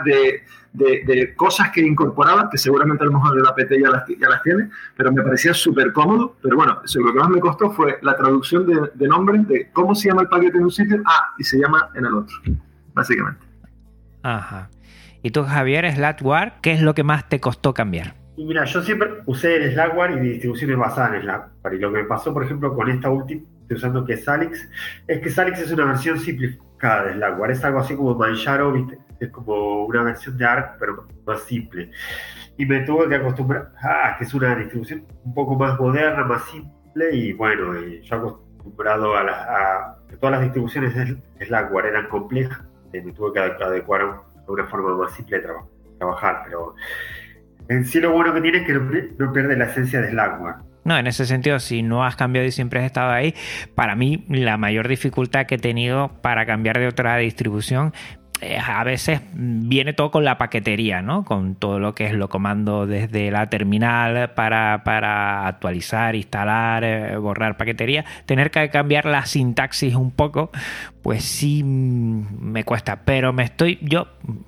de cosas que incorporaba, que seguramente a lo mejor el apt ya las tiene, pero me parecía súper cómodo. Pero bueno, lo que más me costó fue la traducción de nombres, de cómo se llama el paquete en un sitio, y se llama en el otro, básicamente. Ajá. ¿Y tú, Javier, Slackware, qué es lo que más te costó cambiar? Y mira, yo siempre usé el Slackware y distribuciones basadas en Slackware. Y lo que me pasó, por ejemplo, con esta última, estoy usando que es Salix, es que Salix es una versión simplificada de Slackware. Es algo así como Manjaro, ¿viste? Es como una versión de ARC, pero más simple. Y me tuve que acostumbrar a que es una distribución un poco más moderna, más simple. Y bueno, yo acostumbrado a que todas las distribuciones de Slackware eran complejas, me tuve que adecuar a una forma más simple de trabajar. Pero en sí lo bueno que tiene es que no pierde la esencia de Slackware. No, en ese sentido, si no has cambiado y siempre has estado ahí, para mí la mayor dificultad que he tenido para cambiar de otra distribución a veces viene todo con la paquetería, ¿no? Con todo lo que es lo comando desde la terminal para actualizar, instalar, borrar paquetería. Tener que cambiar la sintaxis un poco, pues sí me cuesta. Pero yo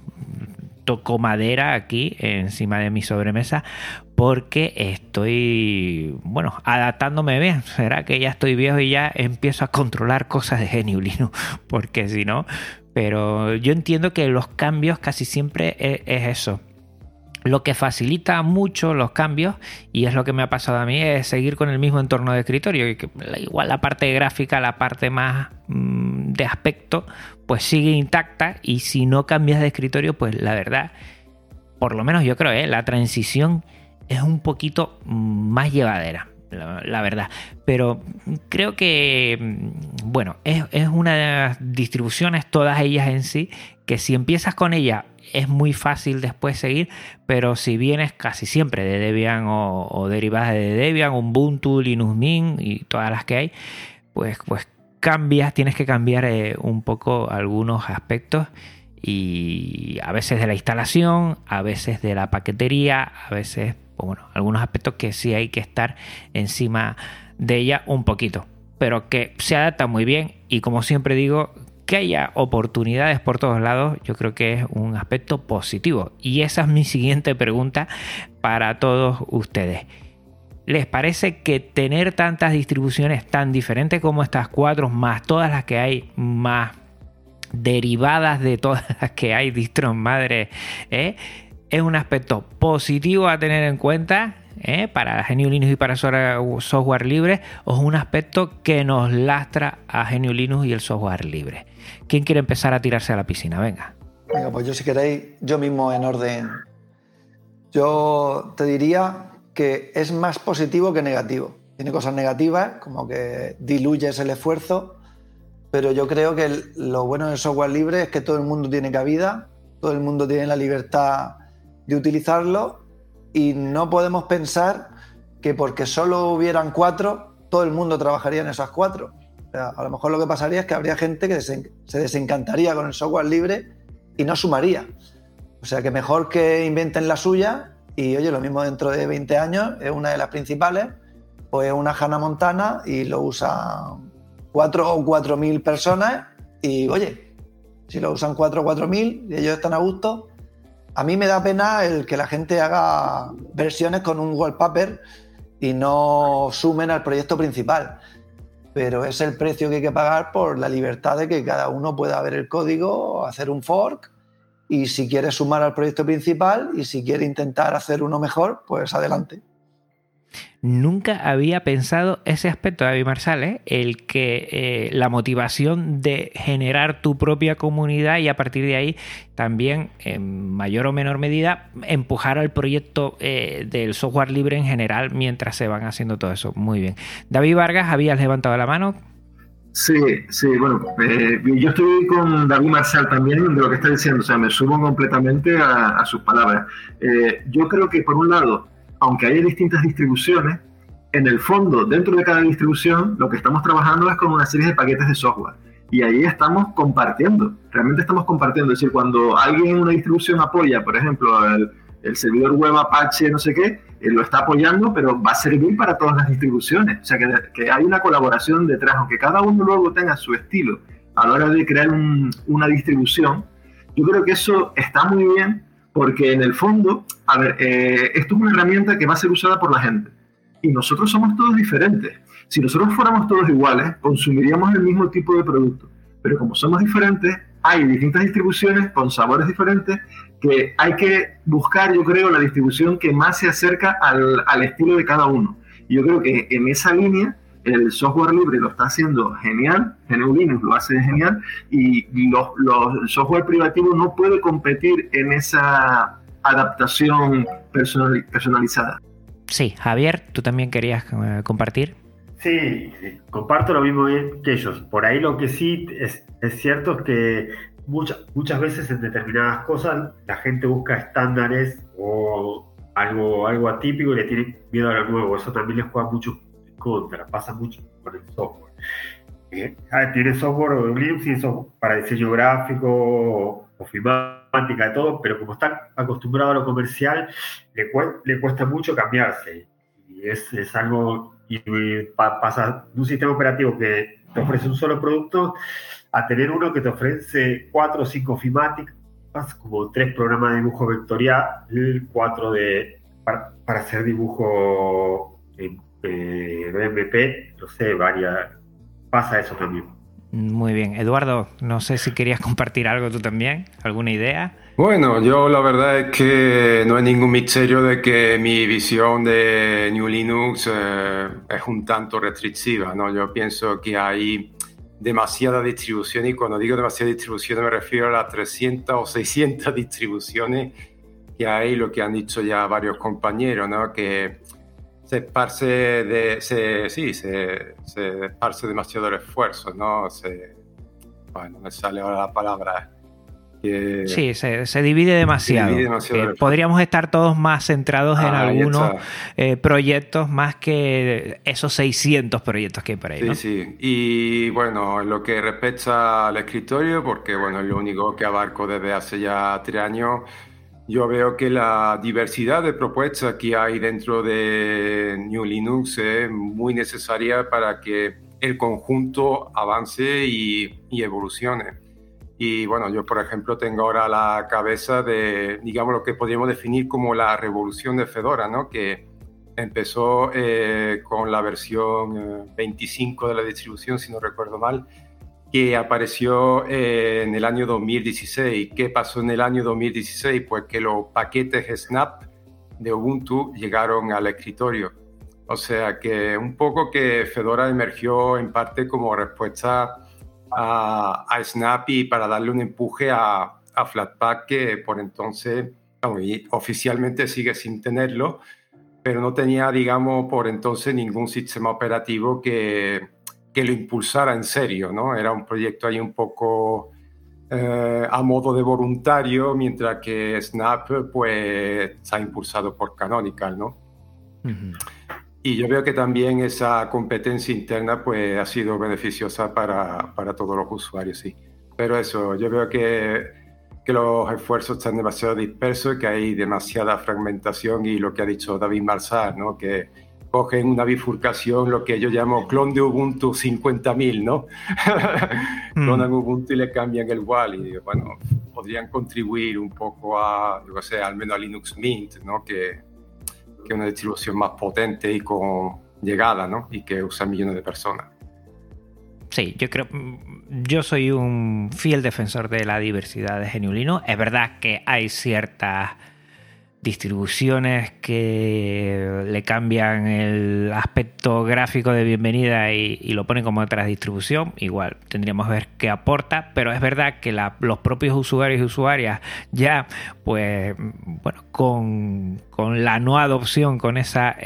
toco madera aquí encima de mi sobremesa porque estoy, adaptándome bien. Será que ya estoy viejo y ya empiezo a controlar cosas de GNU Linux, porque si no... Pero yo entiendo que los cambios casi siempre es eso. Lo que facilita mucho los cambios, y es lo que me ha pasado a mí, es seguir con el mismo entorno de escritorio. Igual la parte gráfica, la parte más de aspecto, pues sigue intacta, y si no cambias de escritorio, pues la verdad, por lo menos yo creo, la transición es un poquito más llevadera. La verdad, pero creo que es una de las distribuciones, todas ellas en sí, que si empiezas con ella es muy fácil después seguir, pero si vienes casi siempre de Debian o derivadas de Debian, Ubuntu, Linux Mint y todas las que hay, pues tienes que cambiar un poco algunos aspectos, y a veces de la instalación, a veces de la paquetería, a veces algunos aspectos que sí hay que estar encima de ella un poquito, pero que se adapta muy bien. Y como siempre digo, que haya oportunidades por todos lados, yo creo que es un aspecto positivo. Y esa es mi siguiente pregunta para todos ustedes. ¿Les parece que tener tantas distribuciones tan diferentes como estas 4, más todas las que hay, más derivadas de todas las que hay, distros madre, es un aspecto positivo a tener en cuenta para GNU Linux y para software libre, o es un aspecto que nos lastra a GNU Linux y el software libre? ¿Quién quiere empezar a tirarse a la piscina? Venga, pues yo, si queréis, yo mismo en orden. Yo te diría que es más positivo que negativo. Tiene cosas negativas, como que diluyes el esfuerzo, pero yo creo que lo bueno del software libre es que todo el mundo tiene cabida, todo el mundo tiene la libertad de utilizarlo, y no podemos pensar que porque solo hubieran 4, todo el mundo trabajaría en esas 4. O sea, a lo mejor lo que pasaría es que habría gente que se desencantaría con el software libre y no sumaría. O sea, que mejor que inventen la suya, y oye, lo mismo dentro de 20 años es una de las principales, o es una Hannah Montana y lo usan 4 o 4.000 personas, y oye, si lo usan 4 o 4.000 y ellos están a gusto. A mí me da pena el que la gente haga versiones con un wallpaper y no sumen al proyecto principal. Pero es el precio que hay que pagar por la libertad de que cada uno pueda ver el código, hacer un fork, y si quiere sumar al proyecto principal y si quiere intentar hacer uno mejor, pues adelante. Nunca había pensado ese aspecto, David Marsal, el que la motivación de generar tu propia comunidad, y a partir de ahí también, en mayor o menor medida, empujar al proyecto del software libre en general mientras se van haciendo todo eso. Muy bien. David Vargas, ¿habías levantado la mano? Sí, bueno, yo estoy con David Marsal también de lo que está diciendo, o sea, me sumo completamente a sus palabras. Yo creo que, por un lado, aunque haya distintas distribuciones, en el fondo, dentro de cada distribución, lo que estamos trabajando es con una serie de paquetes de software. Y ahí estamos compartiendo, realmente estamos compartiendo. Es decir, cuando alguien en una distribución apoya, por ejemplo, el servidor web Apache, no sé qué, lo está apoyando, pero va a servir para todas las distribuciones. O sea, que hay una colaboración detrás, aunque cada uno luego tenga su estilo a la hora de crear una distribución. Yo creo que eso está muy bien, porque en el fondo, a ver, esto es una herramienta que va a ser usada por la gente. Y nosotros somos todos diferentes. Si nosotros fuéramos todos iguales, consumiríamos el mismo tipo de producto. Pero como somos diferentes, hay distintas distribuciones con sabores diferentes que hay que buscar, yo creo, la distribución que más se acerca al estilo de cada uno. Y yo creo que en esa línea el software libre lo está haciendo genial, GNU Linux lo hace genial, y el software privativo no puede competir en esa adaptación personalizada. Sí, Javier, ¿tú también querías compartir? Sí, comparto lo mismo que ellos. Por ahí lo que sí es cierto es que muchas veces en determinadas cosas la gente busca estándares o algo atípico y le tiene miedo a lo nuevo. Eso también les juega mucho en contra, pasa mucho con el software. Tiene software Linux y software para diseño gráfico, ofimática, todo, pero como están acostumbrados a lo comercial, le cuesta mucho cambiarse. Y es algo... Y pasa de un sistema operativo que te ofrece un solo producto a tener uno que te ofrece 4 o 5 ofimáticas, como 3 programas de dibujo vectorial, 4 para hacer dibujo en BMP, no sé, pasa eso también. Muy bien. Eduardo, no sé si querías compartir algo tú también, alguna idea. Bueno, yo la verdad es que no hay ningún misterio de que mi visión de GNU Linux es un tanto restrictiva, ¿no? Yo pienso que hay demasiadas distribuciones, y cuando digo demasiadas distribuciones me refiero a las 300 o 600 distribuciones que hay, lo que han dicho ya varios compañeros, ¿no? Que se esparce demasiado el esfuerzo, ¿no? Bueno, me sale ahora la palabra. Sí, se divide demasiado. Podríamos estar todos más centrados en algunos proyectos más que esos 600 proyectos que hay por ahí, ¿no? Sí. Y bueno, en lo que respecta al escritorio, porque bueno, es lo único que abarco desde hace ya 3 años, yo veo que la diversidad de propuestas que hay dentro de GNU Linux es muy necesaria para que el conjunto avance y evolucione. Y bueno, yo por ejemplo tengo ahora la cabeza de, digamos, lo que podríamos definir como la revolución de Fedora, ¿no? Que empezó con la versión 25 de la distribución, si no recuerdo mal, que apareció en el año 2016. ¿Qué pasó en el año 2016? Pues que los paquetes Snap de Ubuntu llegaron al escritorio. O sea que un poco que Fedora emergió en parte como respuesta a Snap y para darle un empuje a Flatpak, que por entonces, oficialmente sigue sin tenerlo, pero no tenía, digamos, por entonces ningún sistema operativo que lo impulsara en serio, ¿no? Era un proyecto ahí un poco a modo de voluntario, mientras que Snap pues está impulsado por Canonical, ¿no? Uh-huh. Y yo veo que también esa competencia interna pues ha sido beneficiosa para todos los usuarios, sí. Pero eso, yo veo que los esfuerzos están demasiado dispersos, que hay demasiada fragmentación, y lo que ha dicho David Marsal, ¿no? Que cogen una bifurcación, lo que yo llamo clon de Ubuntu 50.000, ¿no? Clonan Ubuntu y le cambian el WAL, y bueno, podrían contribuir un poco a, yo qué sé, al menos a Linux Mint, ¿no? Que es una distribución más potente y con llegada, ¿no? Y que usa millones de personas. Sí, yo soy un fiel defensor de la diversidad de GNU Linux. Es verdad que hay ciertas distribuciones que le cambian el aspecto gráfico de bienvenida y lo ponen como otra distribución. Igual tendríamos que ver qué aporta, pero es verdad que los propios usuarios y usuarias ya, pues, bueno, con la no adopción, con esa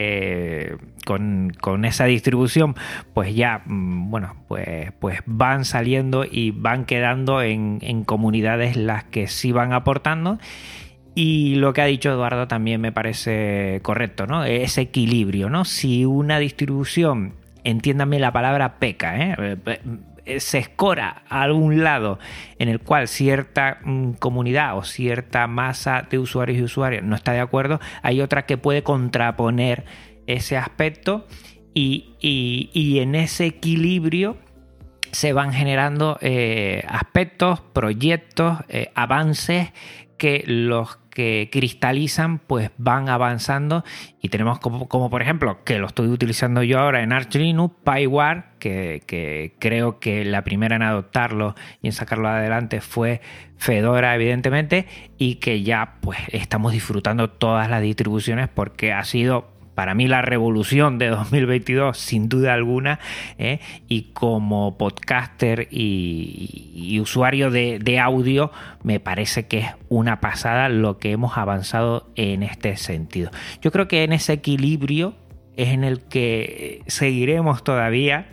distribución, pues ya, bueno, pues van saliendo y van quedando en comunidades las que sí van aportando. Y lo que ha dicho Eduardo también me parece correcto, ¿no? Ese equilibrio, ¿no? Si una distribución, entiéndame la palabra peca, se escora a algún lado en el cual cierta comunidad o cierta masa de usuarios y usuarias no está de acuerdo, hay otra que puede contraponer ese aspecto y en ese equilibrio se van generando aspectos, proyectos, avances que los que cristalizan pues van avanzando y tenemos como por ejemplo, que lo estoy utilizando yo ahora en Arch Linux, PyWare, que creo que la primera en adoptarlo y en sacarlo adelante fue Fedora, evidentemente, y que ya pues estamos disfrutando todas las distribuciones porque ha sido para mí la revolución de 2022, sin duda alguna, y como podcaster y usuario de audio, me parece que es una pasada lo que hemos avanzado en este sentido. Yo creo que en ese equilibrio es en el que seguiremos todavía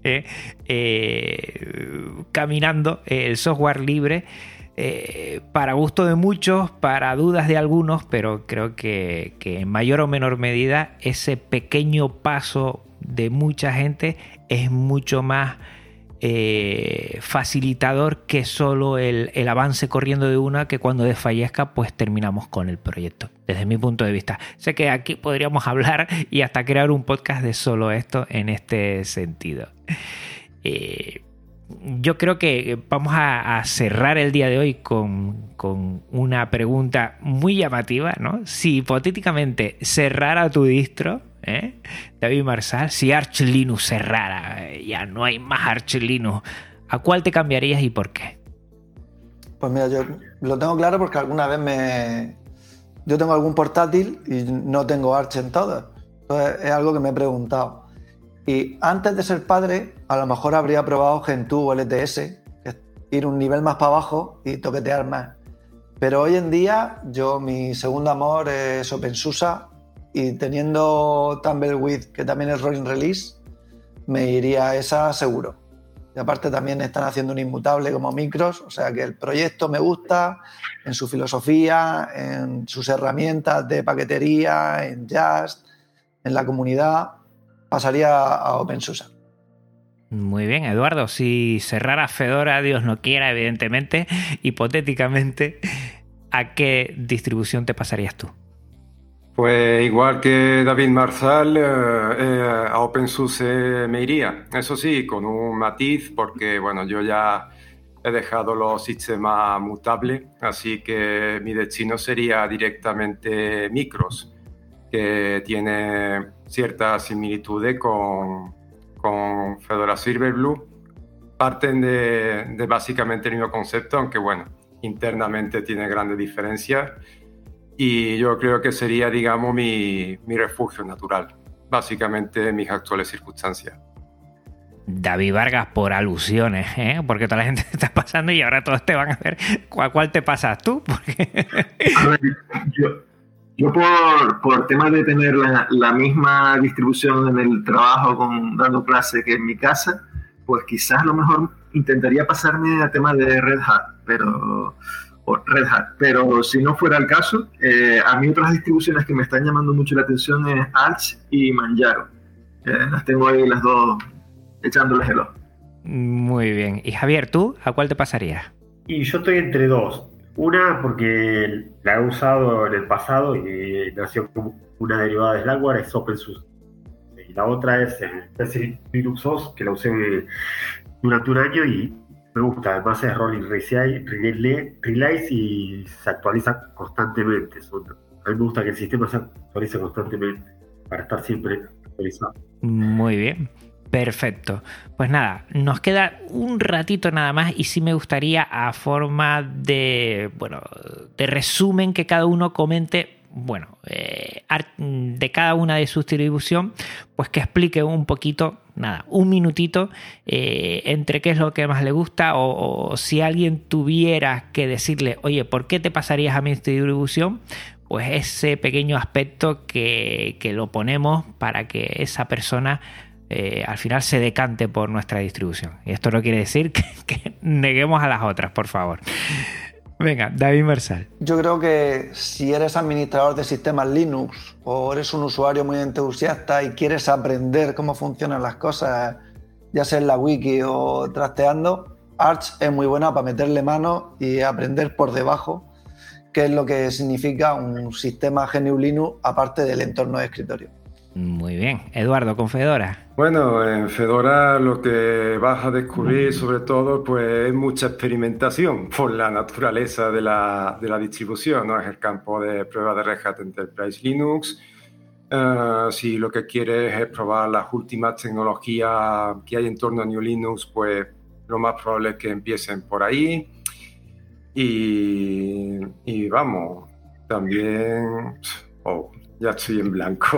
caminando el software libre, para gusto de muchos, para dudas de algunos, pero creo que en mayor o menor medida ese pequeño paso de mucha gente es mucho más facilitador que solo el avance corriendo de una, que cuando desfallezca pues terminamos con el proyecto, desde mi punto de vista. Sé que aquí podríamos hablar y hasta crear un podcast de solo esto en este sentido. Yo creo que vamos a cerrar el día de hoy con una pregunta muy llamativa, ¿no? Si hipotéticamente cerrara tu distro, David Marsal, si Arch Linux cerrara, ya no hay más Arch Linux, ¿a cuál te cambiarías y por qué? Pues mira, yo lo tengo claro porque alguna vez yo tengo algún portátil y no tengo Arch en todas. Entonces es algo que me he preguntado. Y antes de ser padre, a lo mejor habría probado Gentoo o LTS, que es ir un nivel más para abajo y toquetear más. Pero hoy en día, mi segundo amor es OpenSUSE, y teniendo Tumbleweed, que también es Rolling Release, me iría a esa seguro. Y aparte también están haciendo un inmutable como Micros, o sea que el proyecto me gusta en su filosofía, en sus herramientas de paquetería, en Just, en la comunidad. Pasaría a OpenSUSE. Muy bien, Eduardo. Si cerrara Fedora, Dios no quiera, evidentemente, hipotéticamente, ¿a qué distribución te pasarías tú? Pues igual que David Marsal, a OpenSUSE me iría. Eso sí, con un matiz, porque bueno, yo ya he dejado los sistemas mutables, así que mi destino sería directamente Micros, que tiene ciertas similitudes con Fedora Silverblue. Parten de básicamente el mismo concepto, aunque bueno, internamente tiene grandes diferencias. Y yo creo que sería, digamos, mi refugio natural, básicamente en mis actuales circunstancias. David Vargas, por alusiones, porque toda la gente te está pasando y ahora todos te van a ver cuál te pasas tú. Porque... A ver, yo por temas de tener la misma distribución en el trabajo dando clase que en mi casa, pues quizás a lo mejor intentaría pasarme a temas de Red Hat, pero si no fuera el caso, a mí otras distribuciones que me están llamando mucho la atención es Arch y Manjaro. Las tengo ahí las dos echándoles el ojo. Muy bien. Y Javier, ¿tú a cuál te pasarías? Y yo estoy entre dos. Una porque la he usado en el pasado y nació como una derivada de Slackware, es OpenSUSE. Y la otra es LinuxOS, que la usé durante un año y me gusta. Además es Rolling Release y se actualiza constantemente. A mí me gusta que el sistema se actualice constantemente para estar siempre actualizado. Muy bien. Perfecto. Pues nada, nos queda un ratito nada más y sí me gustaría, a forma de resumen, que cada uno comente, de cada una de sus distribuciones, pues que explique un poquito, un minutito, entre qué es lo que más le gusta o si alguien tuviera que decirle, oye, ¿por qué te pasarías a mi distribución? Pues ese pequeño aspecto que lo ponemos para que esa persona al final se decante por nuestra distribución. Y esto no quiere decir que neguemos a las otras, por favor. Venga, David Marsal. Yo creo que si eres administrador de sistemas Linux o eres un usuario muy entusiasta y quieres aprender cómo funcionan las cosas ya sea en la wiki o trasteando, Arch es muy buena para meterle mano y aprender por debajo qué es lo que significa un sistema GNU Linux aparte del entorno de escritorio. Muy bien. Eduardo, con Fedora. Bueno, en Fedora lo que vas a descubrir sobre todo pues es mucha experimentación por la naturaleza de la distribución, ¿no? Es el campo de prueba de Red Hat Enterprise Linux. Si lo que quieres es probar las últimas tecnologías que hay en torno a GNU Linux, pues lo más probable es que empiecen por ahí. Y vamos, también... ya estoy en blanco.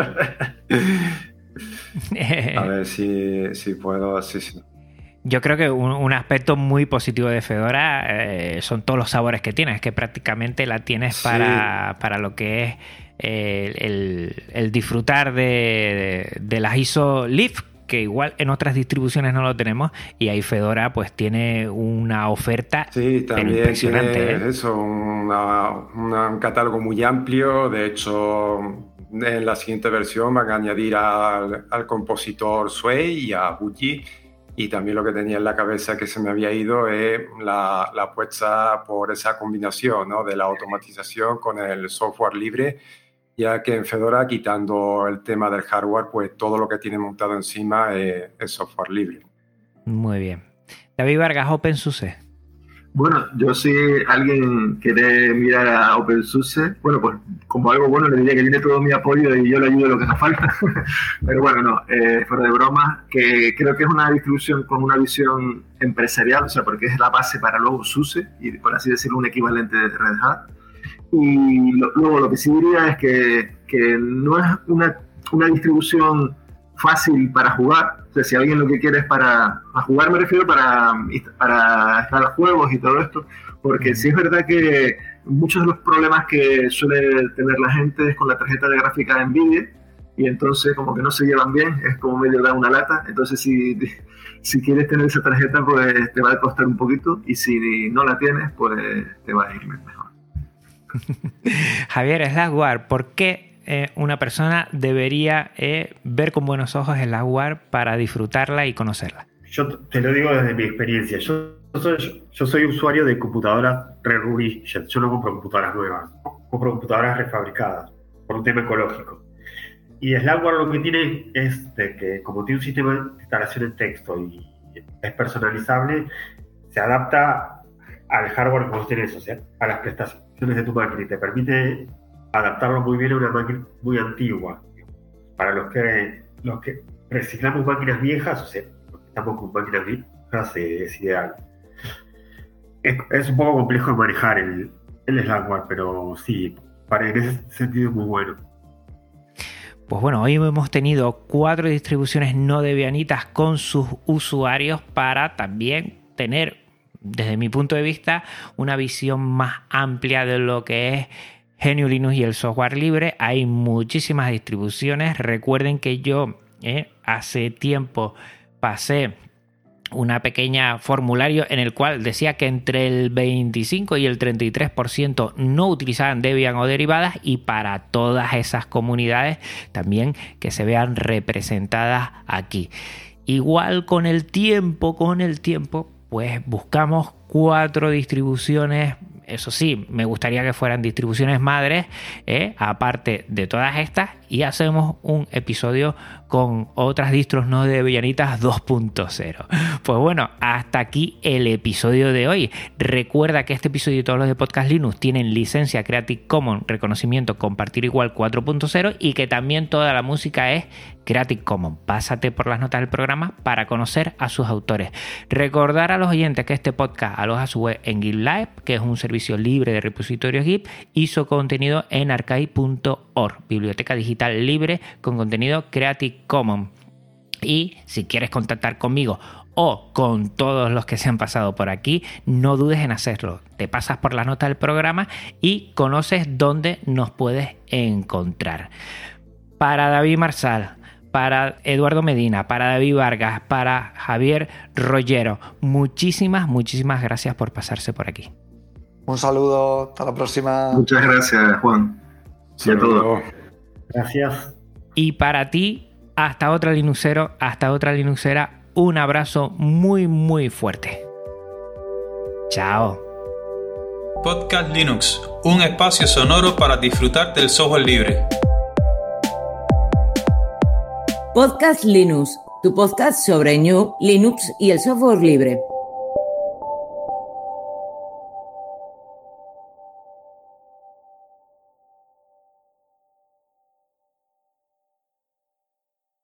A ver si puedo... Sí. Yo creo que un aspecto muy positivo de Fedora son todos los sabores que tienes, que prácticamente la tienes para lo que es el disfrutar de las ISO Leaf, que igual en otras distribuciones no lo tenemos, y ahí Fedora pues tiene una oferta también impresionante. Tiene eso, un catálogo muy amplio. De hecho, en la siguiente versión van a añadir al compositor Sway y a Buji, y también lo que tenía en la cabeza que se me había ido es la apuesta por esa combinación, ¿no? De la automatización con el software libre, ya que en Fedora, quitando el tema del hardware, pues todo lo que tiene montado encima es software libre. Muy bien. David Vargas, OpenSUSE. Bueno, yo si alguien quiere mirar a OpenSUSE, bueno, pues como algo bueno le diría que tiene todo mi apoyo y yo le ayudo lo que haga falta. Pero bueno, no, fuera de broma, que creo que es una distribución con una visión empresarial, o sea, porque es la base para luego SUSE, y por así decirlo, un equivalente de Red Hat. Y luego lo que sí diría es que no es una distribución fácil para jugar. O sea, si alguien lo que quiere es para jugar, me refiero para instalar juegos y todo esto, porque sí es verdad que muchos de los problemas que suele tener la gente es con la tarjeta de gráfica de NVIDIA, y entonces como que no se llevan bien, es como medio da una lata. Entonces si quieres tener esa tarjeta, pues te va a costar un poquito, y si no la tienes, pues te va a ir mejor. Javier, Slackware, ¿por qué una persona debería ver con buenos ojos Slackware para disfrutarla y conocerla? Yo te lo digo desde mi experiencia. Yo soy usuario de computadoras re-revision. Yo no compro computadoras nuevas, compro computadoras refabricadas por un tema ecológico. Y Slackware lo que tiene es de que, como tiene un sistema de instalación en texto y es personalizable, se adapta al hardware que vos tenés, o sea, a las prestaciones de tu máquina, y te permite adaptarlo muy bien a una máquina muy antigua. Para los que reciclamos máquinas viejas, o sea, los que estamos con máquinas viejas, es ideal. Es un poco complejo de manejar el Slackware, pero sí, en ese sentido es muy bueno. Pues bueno, hoy hemos tenido 4 distribuciones no debianitas con sus usuarios para también tener, desde mi punto de vista, una visión más amplia de lo que es GNU Linux y el software libre. Hay muchísimas distribuciones. Recuerden que yo hace tiempo pasé una pequeña formulario en el cual decía que entre el 25 y el 33% no utilizaban Debian o derivadas, y para todas esas comunidades también que se vean representadas aquí. Igual con el tiempo, pues buscamos 4 distribuciones. Eso sí, me gustaría que fueran distribuciones madres, aparte de todas estas, y hacemos un episodio con otras distros no debianitas 2.0. Pues bueno, hasta aquí el episodio de hoy. Recuerda que este episodio y todos los de Podcast Linux tienen licencia Creative Commons, reconocimiento compartir igual 4.0, y que también toda la música es Creative Commons. Pásate por las notas del programa para conocer a sus autores. Recordar a los oyentes que este podcast aloja su web en GitLab, que es un servicio libre de repositorios Git, y su contenido en archive.org, biblioteca digital libre con contenido Creative Commons. Y si quieres contactar conmigo o con todos los que se han pasado por aquí, no dudes en hacerlo. Te pasas por la nota del programa y conoces dónde nos puedes encontrar. Para David Marsal, para Eduardo Medina, para David Vargas, para Javier Rollero, muchísimas gracias por pasarse por aquí. Un saludo, hasta la próxima. Muchas gracias, Juan. Sí, a todos. Gracias. Y para ti, hasta otra Linuxero, hasta otra Linuxera, un abrazo muy muy fuerte. Chao. Podcast Linux, un espacio sonoro para disfrutar del software libre. Podcast Linux, tu podcast sobre GNU, Linux y el software libre.